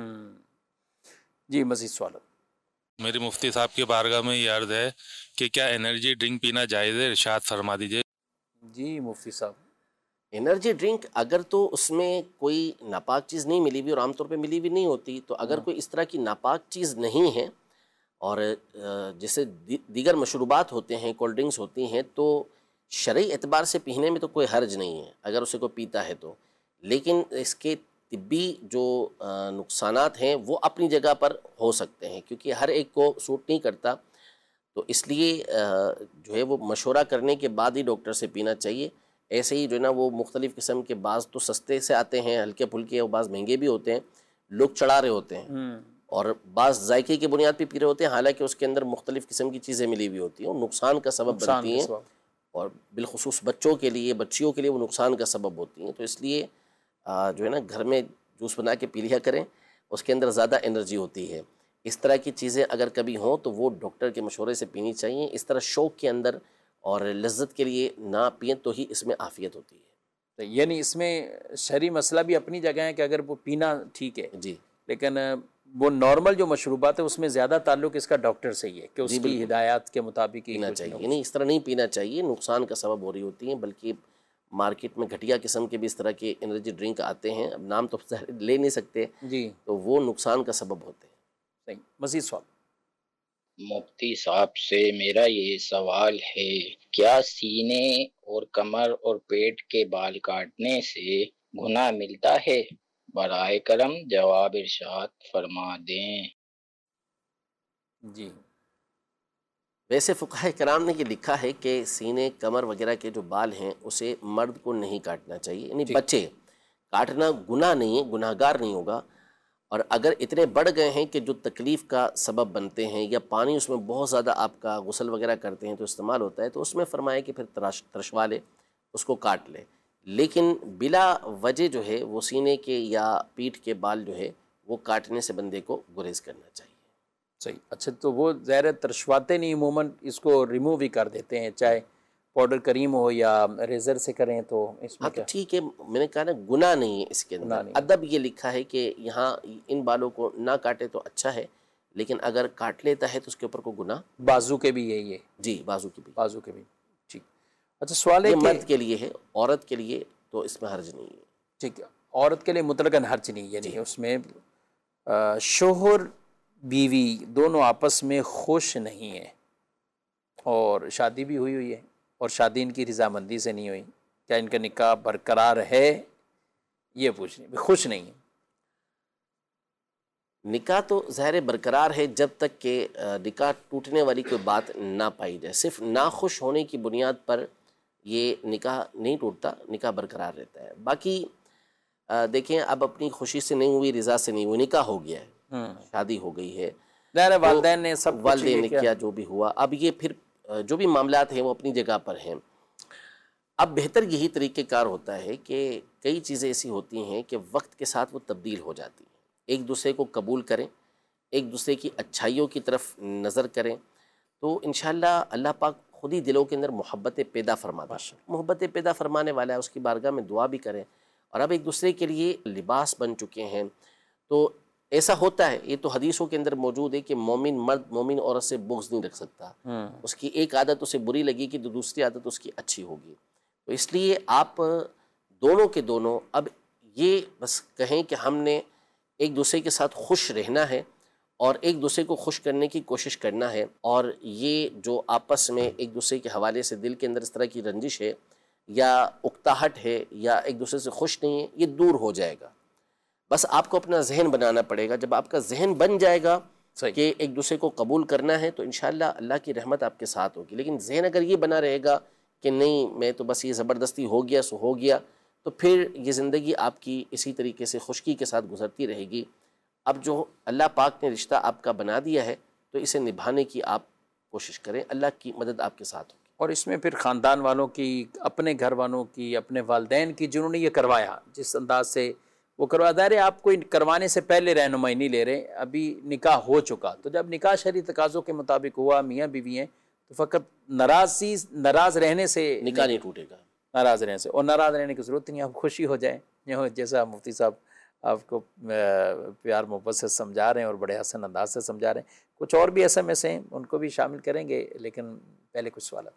جی مزید سوال. میری مفتی صاحب کی بارگاہ میں یہ عرض ہے کہ کیا انرجی ڈرنک پینا جائز ہے؟ ارشاد فرما دیجیے. جی مفتی صاحب، انرجی ڈرنک اگر تو اس میں کوئی ناپاک چیز نہیں ملی ہوئی اور عام طور پہ ملی ہوئی نہیں ہوتی، تو اگر کوئی اس طرح کی ناپاک چیز نہیں ہے اور جیسے دیگر مشروبات ہوتے ہیں، کولڈ ڈرنکس ہوتی ہیں، تو شرعی اعتبار سے پینے میں تو کوئی حرج نہیں ہے اگر اسے کوئی پیتا ہے تو. لیکن اس کے طبی جو نقصانات ہیں وہ اپنی جگہ پر ہو سکتے ہیں، کیونکہ ہر ایک کو سوٹ نہیں کرتا، تو اس لیے جو ہے وہ مشورہ کرنے کے بعد ہی ڈاکٹر سے پینا چاہیے۔ ایسے ہی جو ہے نا وہ مختلف قسم کے بعض تو سستے سے آتے ہیں ہلکے پھلکے، اور بعض مہنگے بھی ہوتے ہیں، لوگ چڑھا رہے ہوتے ہیں، اور بعض ذائقے کی بنیاد پہ پی رہے ہوتے ہیں، حالانکہ اس کے اندر مختلف قسم کی چیزیں ملی ہوئی ہوتی ہیں اور نقصان کا سبب بنتی ہیں، اور بالخصوص بچوں کے لیے، بچیوں کے لیے وہ نقصان کا سبب ہوتی ہیں۔ تو اس لیے جو ہے نا گھر میں جوس بنا کے پی لیا کریں، اس کے اندر زیادہ انرجی ہوتی ہے۔ اس طرح کی چیزیں اگر کبھی ہوں تو وہ ڈاکٹر کے مشورے سے پینی چاہیے۔ اس طرح شوق کے اندر اور لذت کے لیے نہ پئیں تو ہی اس میں عافیت ہوتی ہے۔ یعنی اس میں شرعی مسئلہ بھی اپنی جگہ ہے کہ اگر وہ پینا ٹھیک ہے، جی، لیکن وہ نارمل جو مشروبات ہے اس میں زیادہ تعلق اس کا ڈاکٹر سے ہی ہے کہ اس جی کی بالکل ہدایات کے مطابق ہی پینا کچھ نہ چاہیے، کچھ۔ یعنی اس طرح نہیں پینا چاہیے، نقصان کا سبب ہو رہی ہوتی ہیں، بلکہ مارکیٹ میں گھٹیا قسم کے بھی اس طرح کے انرجی ڈرنک آتے ہیں، اب نام تو لے نہیں سکتے، جی تو وہ نقصان کا سبب ہوتے ہیں۔ صحیح۔ مزید سوال۔ مفتی صاحب سے میرا یہ سوال ہے، کیا سینے اور کمر اور پیٹ کے بال کاٹنے سے گناہ ملتا ہے؟ برائے کرم جواب ارشاد فرما دیں۔ جی، ویسے فقہاء کرام نے یہ لکھا ہے کہ سینے، کمر وغیرہ کے جو بال ہیں اسے مرد کو نہیں کاٹنا چاہیے، یعنی بچے کاٹنا گناہ نہیں ہے، گناہ گار نہیں ہوگا، اور اگر اتنے بڑھ گئے ہیں کہ جو تکلیف کا سبب بنتے ہیں یا پانی اس میں بہت زیادہ آپ کا غسل وغیرہ کرتے ہیں تو استعمال ہوتا ہے، تو اس میں فرمایا کہ پھر ترش ترشوا لے، اس کو کاٹ لے، لیکن بلا وجہ جو ہے وہ سینے کے یا پیٹھ کے بال جو ہے وہ کاٹنے سے بندے کو گریز کرنا چاہیے۔ صحیح۔ اچھا، تو وہ ظاہر ہے ترشواتے نہیں، عموماً اس کو ریموو بھی کر دیتے ہیں، چاہے پاؤڈر کریم ہو یا ریزر سے کریں، تو اس میں ہاں تو کیا؟ ٹھیک ہے، میں نے کہا نا گناہ نہیں ہے اس کے اندر، ادب یہ لکھا ہے کہ یہاں ان بالوں کو نہ کاٹے تو اچھا ہے، لیکن اگر کاٹ لیتا ہے تو اس کے اوپر کوئی گناہ، بازو کے بھی یہی ہے؟ جی بازو کی بھی، بازو کے بھی، ٹھیک۔ اچھا، سوال ہے یہ کہ مرد کے لیے ہے، عورت کے لیے تو اس میں حرج نہیں ہے۔ ٹھیک ہے، عورت کے لیے مطلقاً حرج نہیں، یعنی اس میں شوہر بیوی دونوں آپس میں خوش نہیں ہیں اور شادی بھی ہوئی ہوئی ہے اور شادی ان کی رضامندی سے نہیں ہوئی، کیا ان کا نکاح برقرار ہے؟ یہ پوچھنے، خوش نہیں ہیں۔ نکاح تو ظاہر برقرار ہے جب تک کہ نکاح ٹوٹنے والی کوئی بات نہ پائی جائے، صرف ناخوش ہونے کی بنیاد پر یہ نکاح نہیں ٹوٹتا، نکاح برقرار رہتا ہے۔ باقی دیکھیں اب اپنی خوشی سے نہیں ہوئی، رضا سے نہیں ہوئی، نکاح ہو گیا ہے، شادی ہو گئی ہے، والدین نے سب والدین نے کیا جو بھی ہوا، اب یہ پھر جو بھی معاملات ہیں وہ اپنی جگہ پر ہیں۔ اب بہتر یہی طریقہ کار ہوتا ہے کہ کئی چیزیں ایسی ہوتی ہیں کہ وقت کے ساتھ وہ تبدیل ہو جاتی ہیں، ایک دوسرے کو قبول کریں، ایک دوسرے کی اچھائیوں کی طرف نظر کریں، تو انشاءاللہ اللہ پاک خود ہی دلوں کے اندر محبت پیدا فرماتا ہے، محبت پیدا فرمانے والا ہے، اس کی بارگاہ میں دعا بھی کریں، اور اب ایک دوسرے کے لیے لباس بن چکے ہیں، تو ایسا ہوتا ہے، یہ تو حدیثوں کے اندر موجود ہے کہ مومن مرد مومن عورت سے بغض نہیں رکھ سکتا، اس کی ایک عادت اسے بری لگی کہ دوسری عادت اس کی اچھی ہوگی، تو اس لیے آپ دونوں کے دونوں اب یہ بس کہیں کہ ہم نے ایک دوسرے کے ساتھ خوش رہنا ہے اور ایک دوسرے کو خوش کرنے کی کوشش کرنا ہے، اور یہ جو آپس میں ایک دوسرے کے حوالے سے دل کے اندر اس طرح کی رنجش ہے یا اکتاہٹ ہے یا ایک دوسرے سے خوش نہیں ہے، یہ دور ہو جائے گا۔ بس آپ کو اپنا ذہن بنانا پڑے گا، جب آپ کا ذہن بن جائے گا کہ ایک دوسرے کو قبول کرنا ہے تو انشاءاللہ اللہ کی رحمت آپ کے ساتھ ہوگی، لیکن ذہن اگر یہ بنا رہے گا کہ نہیں میں تو بس یہ زبردستی ہو گیا سو ہو گیا، تو پھر یہ زندگی آپ کی اسی طریقے سے خشکی کے ساتھ گزرتی رہے گی۔ اب جو اللہ پاک نے رشتہ آپ کا بنا دیا ہے تو اسے نبھانے کی آپ کوشش کریں، اللہ کی مدد آپ کے ساتھ ہوگی۔ اور اس میں پھر خاندان والوں کی، اپنے گھر والوں کی، اپنے والدین کی جنہوں نے یہ کروایا، جس انداز سے وہ کروا دار ہے، آپ کو کروانے سے پہلے رہنمائی نہیں لے رہے، ابھی نکاح ہو چکا، تو جب نکاح شرعی تقاضوں کے مطابق ہوا، میاں بیوی ہیں، تو فقط ناراضی ناراض رہنے سے نکاح نہیں ٹوٹے گا، ناراض رہنے سے، اور ناراض رہنے کی ضرورت نہیں، آپ خوشی ہو جائیں، جیسا مفتی صاحب آپ کو پیار محبت سے سمجھا رہے ہیں اور بڑے حسن انداز سے سمجھا رہے ہیں۔ کچھ اور بھی ایس ایم ایس ہیں، ان کو بھی شامل کریں گے، لیکن پہلے کچھ سوالات۔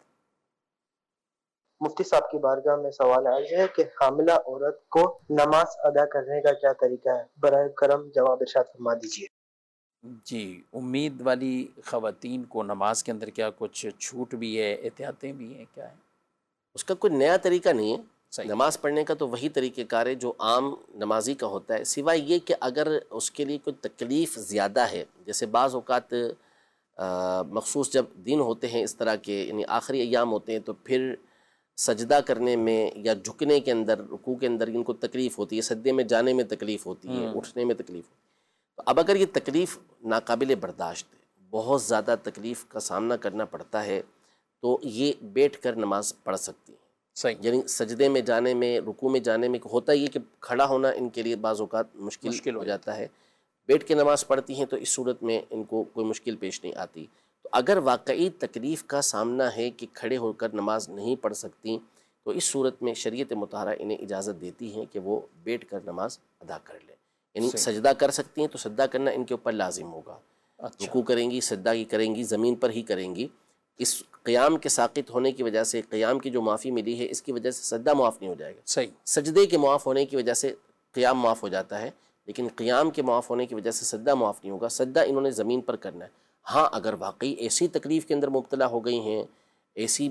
مفتی صاحب کی بارگاہ میں سوال آیا ہے کہ حاملہ عورت کو نماز ادا کرنے کا کیا طریقہ ہے؟ برائے کرم جواب ارشاد فرما دیجیے۔ جی، امید والی خواتین کو نماز کے اندر کیا کچھ چھوٹ بھی ہے، احتیاطیں بھی ہیں، کیا ہے؟ اس کا کوئی نیا طریقہ نہیں ہے، نماز پڑھنے کا تو وہی طریقہ کار ہے جو عام نمازی کا ہوتا ہے، سوائے یہ کہ اگر اس کے لیے کوئی تکلیف زیادہ ہے، جیسے بعض اوقات مخصوص جب دن ہوتے ہیں اس طرح کے، یعنی آخری ایام ہوتے ہیں، تو پھر سجدہ کرنے میں یا جھکنے کے اندر، رکوع کے اندر ان کو تکلیف ہوتی ہے، سجدے میں جانے میں تکلیف ہوتی ہے، اٹھنے میں تکلیف ہوتی ہے، تو اب اگر یہ تکلیف ناقابل برداشت ہے، بہت زیادہ تکلیف کا سامنا کرنا پڑتا ہے، تو یہ بیٹھ کر نماز پڑھ سکتی ہیں۔ صحیح، یعنی سجدے میں جانے میں، رکوع میں جانے میں ہوتا یہ کہ کھڑا ہونا ان کے لیے بعض اوقات مشکل, مشکل ہو جاتا ہے، بیٹھ کے نماز پڑھتی ہیں تو اس صورت میں ان کو کوئی مشکل پیش نہیں آتی۔ تو اگر واقعی تکلیف کا سامنا ہے کہ کھڑے ہو کر نماز نہیں پڑھ سکتی، تو اس صورت میں شریعت مطہرہ انہیں اجازت دیتی ہیں کہ وہ بیٹھ کر نماز ادا کر لیں۔ یعنی سجدہ کر سکتی ہیں تو سجدہ کرنا ان کے اوپر لازم ہوگا، رکوع کریں گی، سجدہ کی کریں گی، زمین پر ہی کریں گی۔ اس قیام کے ساقط ہونے کی وجہ سے، قیام کی جو معافی ملی ہے، اس کی وجہ سے سجدہ معاف نہیں ہو جائے گا۔ صحیح، سجدے کے معاف ہونے کی وجہ سے قیام معاف ہو جاتا ہے، لیکن قیام کے معاف ہونے کی وجہ سے سجدہ معاف نہیں ہوگا۔ سجدہ انہوں نے زمین پر کرنا ہے۔ ہاں، اگر واقعی ایسی تکلیف کے اندر مبتلا ہو گئی ہیں، ایسی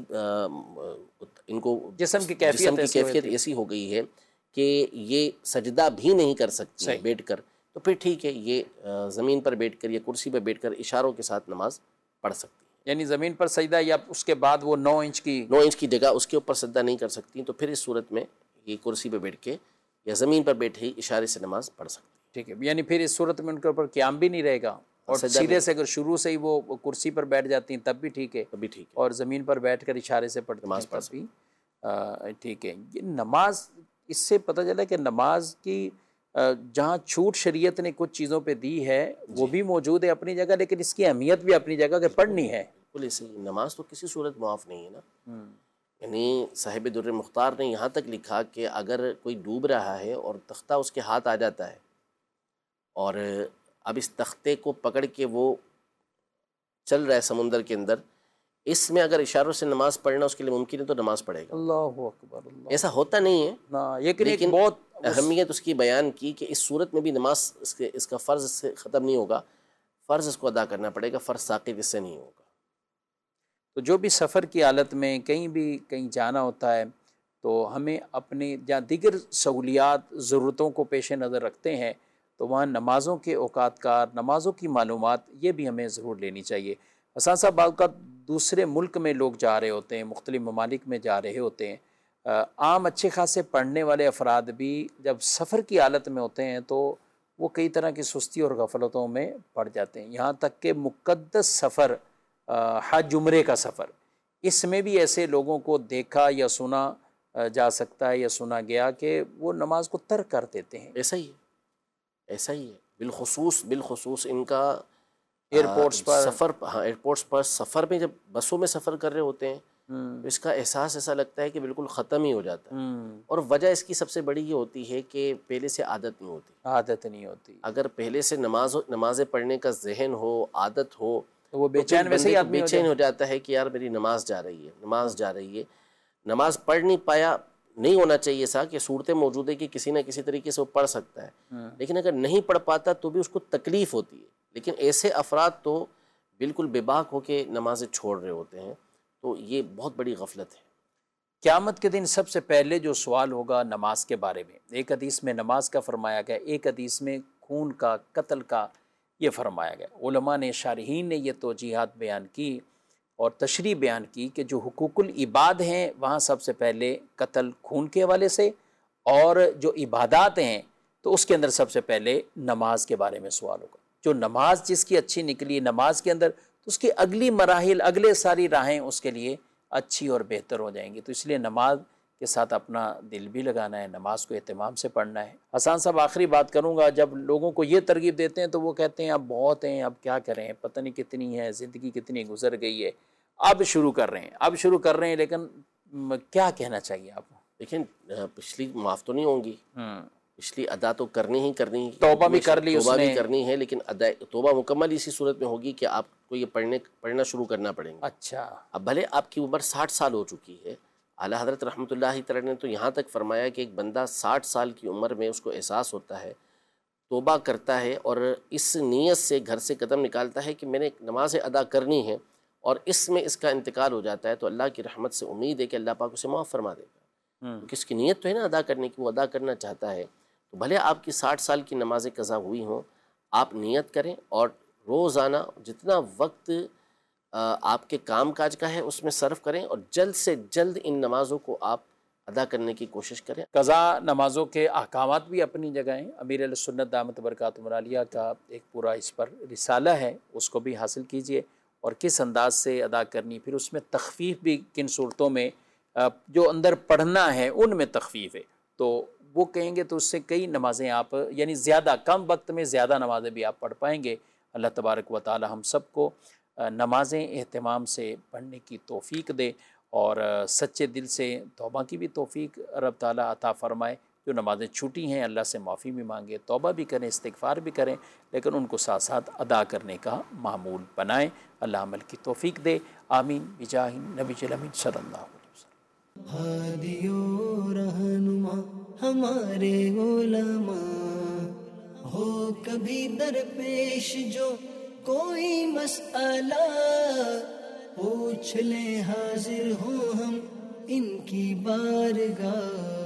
ان کو جسم کی کیفیت جسم کی کیفیت ایسی ہو گئی ہے کہ یہ سجدہ بھی نہیں کر سکتی بیٹھ کر، تو پھر ٹھیک ہے، یہ زمین پر بیٹھ کر یا کرسی پر بیٹھ کر اشاروں کے ساتھ نماز پڑھ سکتی ہے۔ یعنی زمین پر سجدہ، یا اس کے بعد وہ نو انچ کی نو انچ کی جگہ اس کے اوپر سجدہ نہیں کر سکتی، تو پھر اس صورت میں یہ کرسی پہ بیٹھ کے یا زمین پر بیٹھے ہی اشارے سے نماز پڑھ سکتی ہے۔ ٹھیک ہے، یعنی پھر اس صورت میں ان کے اوپر قیام بھی نہیں رہے گا، اور سیدھے سے اگر شروع سے ہی وہ کرسی پر بیٹھ جاتی ہیں تب بھی ٹھیک ہے، تب بھی ٹھیک ہے، اور زمین پر بیٹھ کر اشارے سے پڑھتی نماز پڑھ بھی ٹھیک ہے۔ یہ نماز، اس سے پتہ چلا کہ نماز کی جہاں چھوٹ شریعت نے کچھ چیزوں پہ دی ہے وہ بھی موجود ہے اپنی جگہ، لیکن اس کی اہمیت بھی اپنی جگہ کہ پڑھنی ہے۔ بالکل ایسے ہی، نماز تو کسی صورت معاف نہیں ہے نا۔ یعنی صاحب در مختار نے یہاں تک لکھا کہ اگر کوئی ڈوب رہا ہے اور تختہ اس کے ہاتھ آ جاتا ہے، اور اب اس تختے کو پکڑ کے وہ چل رہا ہے سمندر کے اندر، اس میں اگر اشاروں سے نماز پڑھنا اس کے لیے ممکن ہے تو نماز پڑھے گا۔ اللہ اکبر، اللہ، ایسا ہوتا نہیں ہے، لیکن بہت اہمیت اس کی بیان کی کہ اس صورت میں بھی نماز اس کے اس کا فرض سے ختم نہیں ہوگا، فرض اس کو ادا کرنا پڑے گا، فرض ساقط اس سے نہیں ہوگا۔ تو جو بھی سفر کی حالت میں کہیں بھی کہیں جانا ہوتا ہے تو ہمیں اپنے جہاں دیگر سہولیات ضرورتوں کو پیش نظر رکھتے ہیں تو وہاں نمازوں کے اوقات کار، نمازوں کی معلومات یہ بھی ہمیں ضرور لینی چاہیے۔ حسان صاحب، بعض اوقات دوسرے ملک میں لوگ جا رہے ہوتے ہیں، مختلف ممالک میں جا رہے ہوتے ہیں، عام اچھے خاصے پڑھنے والے افراد بھی جب سفر کی حالت میں ہوتے ہیں تو وہ کئی طرح کی سستی اور غفلتوں میں پڑ جاتے ہیں، یہاں تک کہ مقدس سفر حج عمرے کا سفر، اس میں بھی ایسے لوگوں کو دیکھا یا سنا جا سکتا ہے یا سنا گیا کہ وہ نماز کو ترک کر دیتے ہیں۔ ایسا ہی ہے، ایسا ہی ہے، بالخصوص بالخصوص ان کا ایئرپورٹس پر سفر، ہاں ایئرپورٹس پر سفر میں جب بسوں میں سفر کر رہے ہوتے ہیں تو اس کا احساس ایسا لگتا ہے کہ بالکل ختم ہی ہو جاتا ہے، اور وجہ اس کی سب سے بڑی یہ ہوتی ہے کہ پہلے سے عادت نہیں ہوتی، عادت نہیں ہوتی۔ اگر پہلے سے نماز نمازیں پڑھنے کا ذہن ہو، عادت ہو، تو وہ بے چین ویسے ہی آدمی بے چین ہو جاتا ہے کہ یار میری نماز جا رہی ہے، نماز جا رہی ہے، نماز پڑھ نہیں پایا، نہیں ہونا چاہیے سا کہ صورتیں موجود ہے کہ کسی نہ کسی طریقے سے وہ پڑھ سکتا ہے، لیکن اگر نہیں پڑھ پاتا تو بھی اس کو تکلیف ہوتی ہے۔ لیکن ایسے افراد تو بالکل بے باک ہو کے نمازیں چھوڑ رہے ہوتے ہیں، تو یہ بہت بڑی غفلت ہے۔ قیامت کے دن سب سے پہلے جو سوال ہوگا نماز کے بارے میں، ایک حدیث میں نماز کا فرمایا گیا، ایک حدیث میں خون کا، قتل کا یہ فرمایا گیا۔ علماء نے، شارحین نے یہ توجیہات بیان کی اور تشریح بیان کی کہ جو حقوق العباد ہیں وہاں سب سے پہلے قتل خون کے حوالے سے، اور جو عبادات ہیں تو اس کے اندر سب سے پہلے نماز کے بارے میں سوال ہوگا۔ جو نماز جس کی اچھی نکلی نماز کے اندر، تو اس کی اگلی مراحل، اگلے ساری راہیں اس کے لیے اچھی اور بہتر ہو جائیں گی۔ تو اس لیے نماز کے ساتھ اپنا دل بھی لگانا ہے، نماز کو اہتمام سے پڑھنا ہے۔ حسان صاحب، آخری بات کروں گا، جب لوگوں کو یہ ترغیب دیتے ہیں تو وہ کہتے ہیں اب بہت ہیں، اب کیا کریں، پتہ نہیں کتنی ہے، زندگی کتنی گزر گئی ہے، اب شروع کر رہے ہیں اب شروع کر رہے ہیں لیکن کیا کہنا چاہیے آپ کو؟ لیکن پچھلی معاف تو نہیں ہوں گی، پچھلی ادا تو کرنی ہی کرنی ہے، توبہ بھی کر لی، توبہ بھی کرنی ہے، لیکن ادا توبہ مکمل اسی صورت میں ہوگی کہ آپ کو یہ پڑھنے پڑھنا شروع کرنا پڑیں گے۔ اچھا، اب بھلے آپ کی عمر ساٹھ سال ہو چکی ہے، اعلیٰ حضرت رحمۃ اللہ تعالیٰ نے تو یہاں تک فرمایا کہ ایک بندہ ساٹھ سال کی عمر میں اس کو احساس ہوتا ہے، توبہ کرتا ہے اور اس نیت سے گھر سے قدم نکالتا ہے کہ میں نے نماز ادا کرنی ہے، اور اس میں اس کا انتقال ہو جاتا ہے، تو اللہ کی رحمت سے امید ہے کہ اللہ پاک اسے معاف فرما دے گا۔ کس کی نیت تو ہے نا ادا کرنے کی، وہ ادا کرنا چاہتا ہے، تو بھلے آپ کی ساٹھ سال کی نمازیں قضا ہوئی ہوں، آپ نیت کریں اور روزانہ جتنا وقت آپ کے کام کاج کا ہے اس میں صرف کریں، اور جلد سے جلد ان نمازوں کو آپ ادا کرنے کی کوشش کریں۔ قضا نمازوں کے احکامات بھی اپنی جگہ ہیں۔ امیر علیہ سنت دامت برکاتہم العالیہ کا ایک پورا اس پر رسالہ ہے، اس کو بھی حاصل کیجئے، اور کس انداز سے ادا کرنی، پھر اس میں تخفیف بھی کن صورتوں میں جو اندر پڑھنا ہے ان میں تخفیف ہے، تو وہ کہیں گے تو اس سے کئی نمازیں آپ یعنی زیادہ کم وقت میں زیادہ نمازیں بھی آپ پڑھ پائیں گے۔ اللہ تبارک و تعالی ہم سب کو نمازیں اہتمام سے پڑھنے کی توفیق دے، اور سچے دل سے توبہ کی بھی توفیق رب تعالیٰ عطا فرمائے۔ جو نمازیں چھوٹی ہیں اللہ سے معافی بھی مانگے، توبہ بھی کریں، استغفار بھی کریں، لیکن ان کو ساتھ ساتھ ادا کرنے کا معمول بنائیں۔ اللہ عمل کی توفیق دے، آمین بجاہ نبی الامین صلی اللہ علیہ وسلم۔ ہادی و رہنما ہمارے علماء، ہو کبھی درپیش جو کوئی مسئلہ، پوچھ لیں حاضر ہوں ہم ان کی بارگاہ۔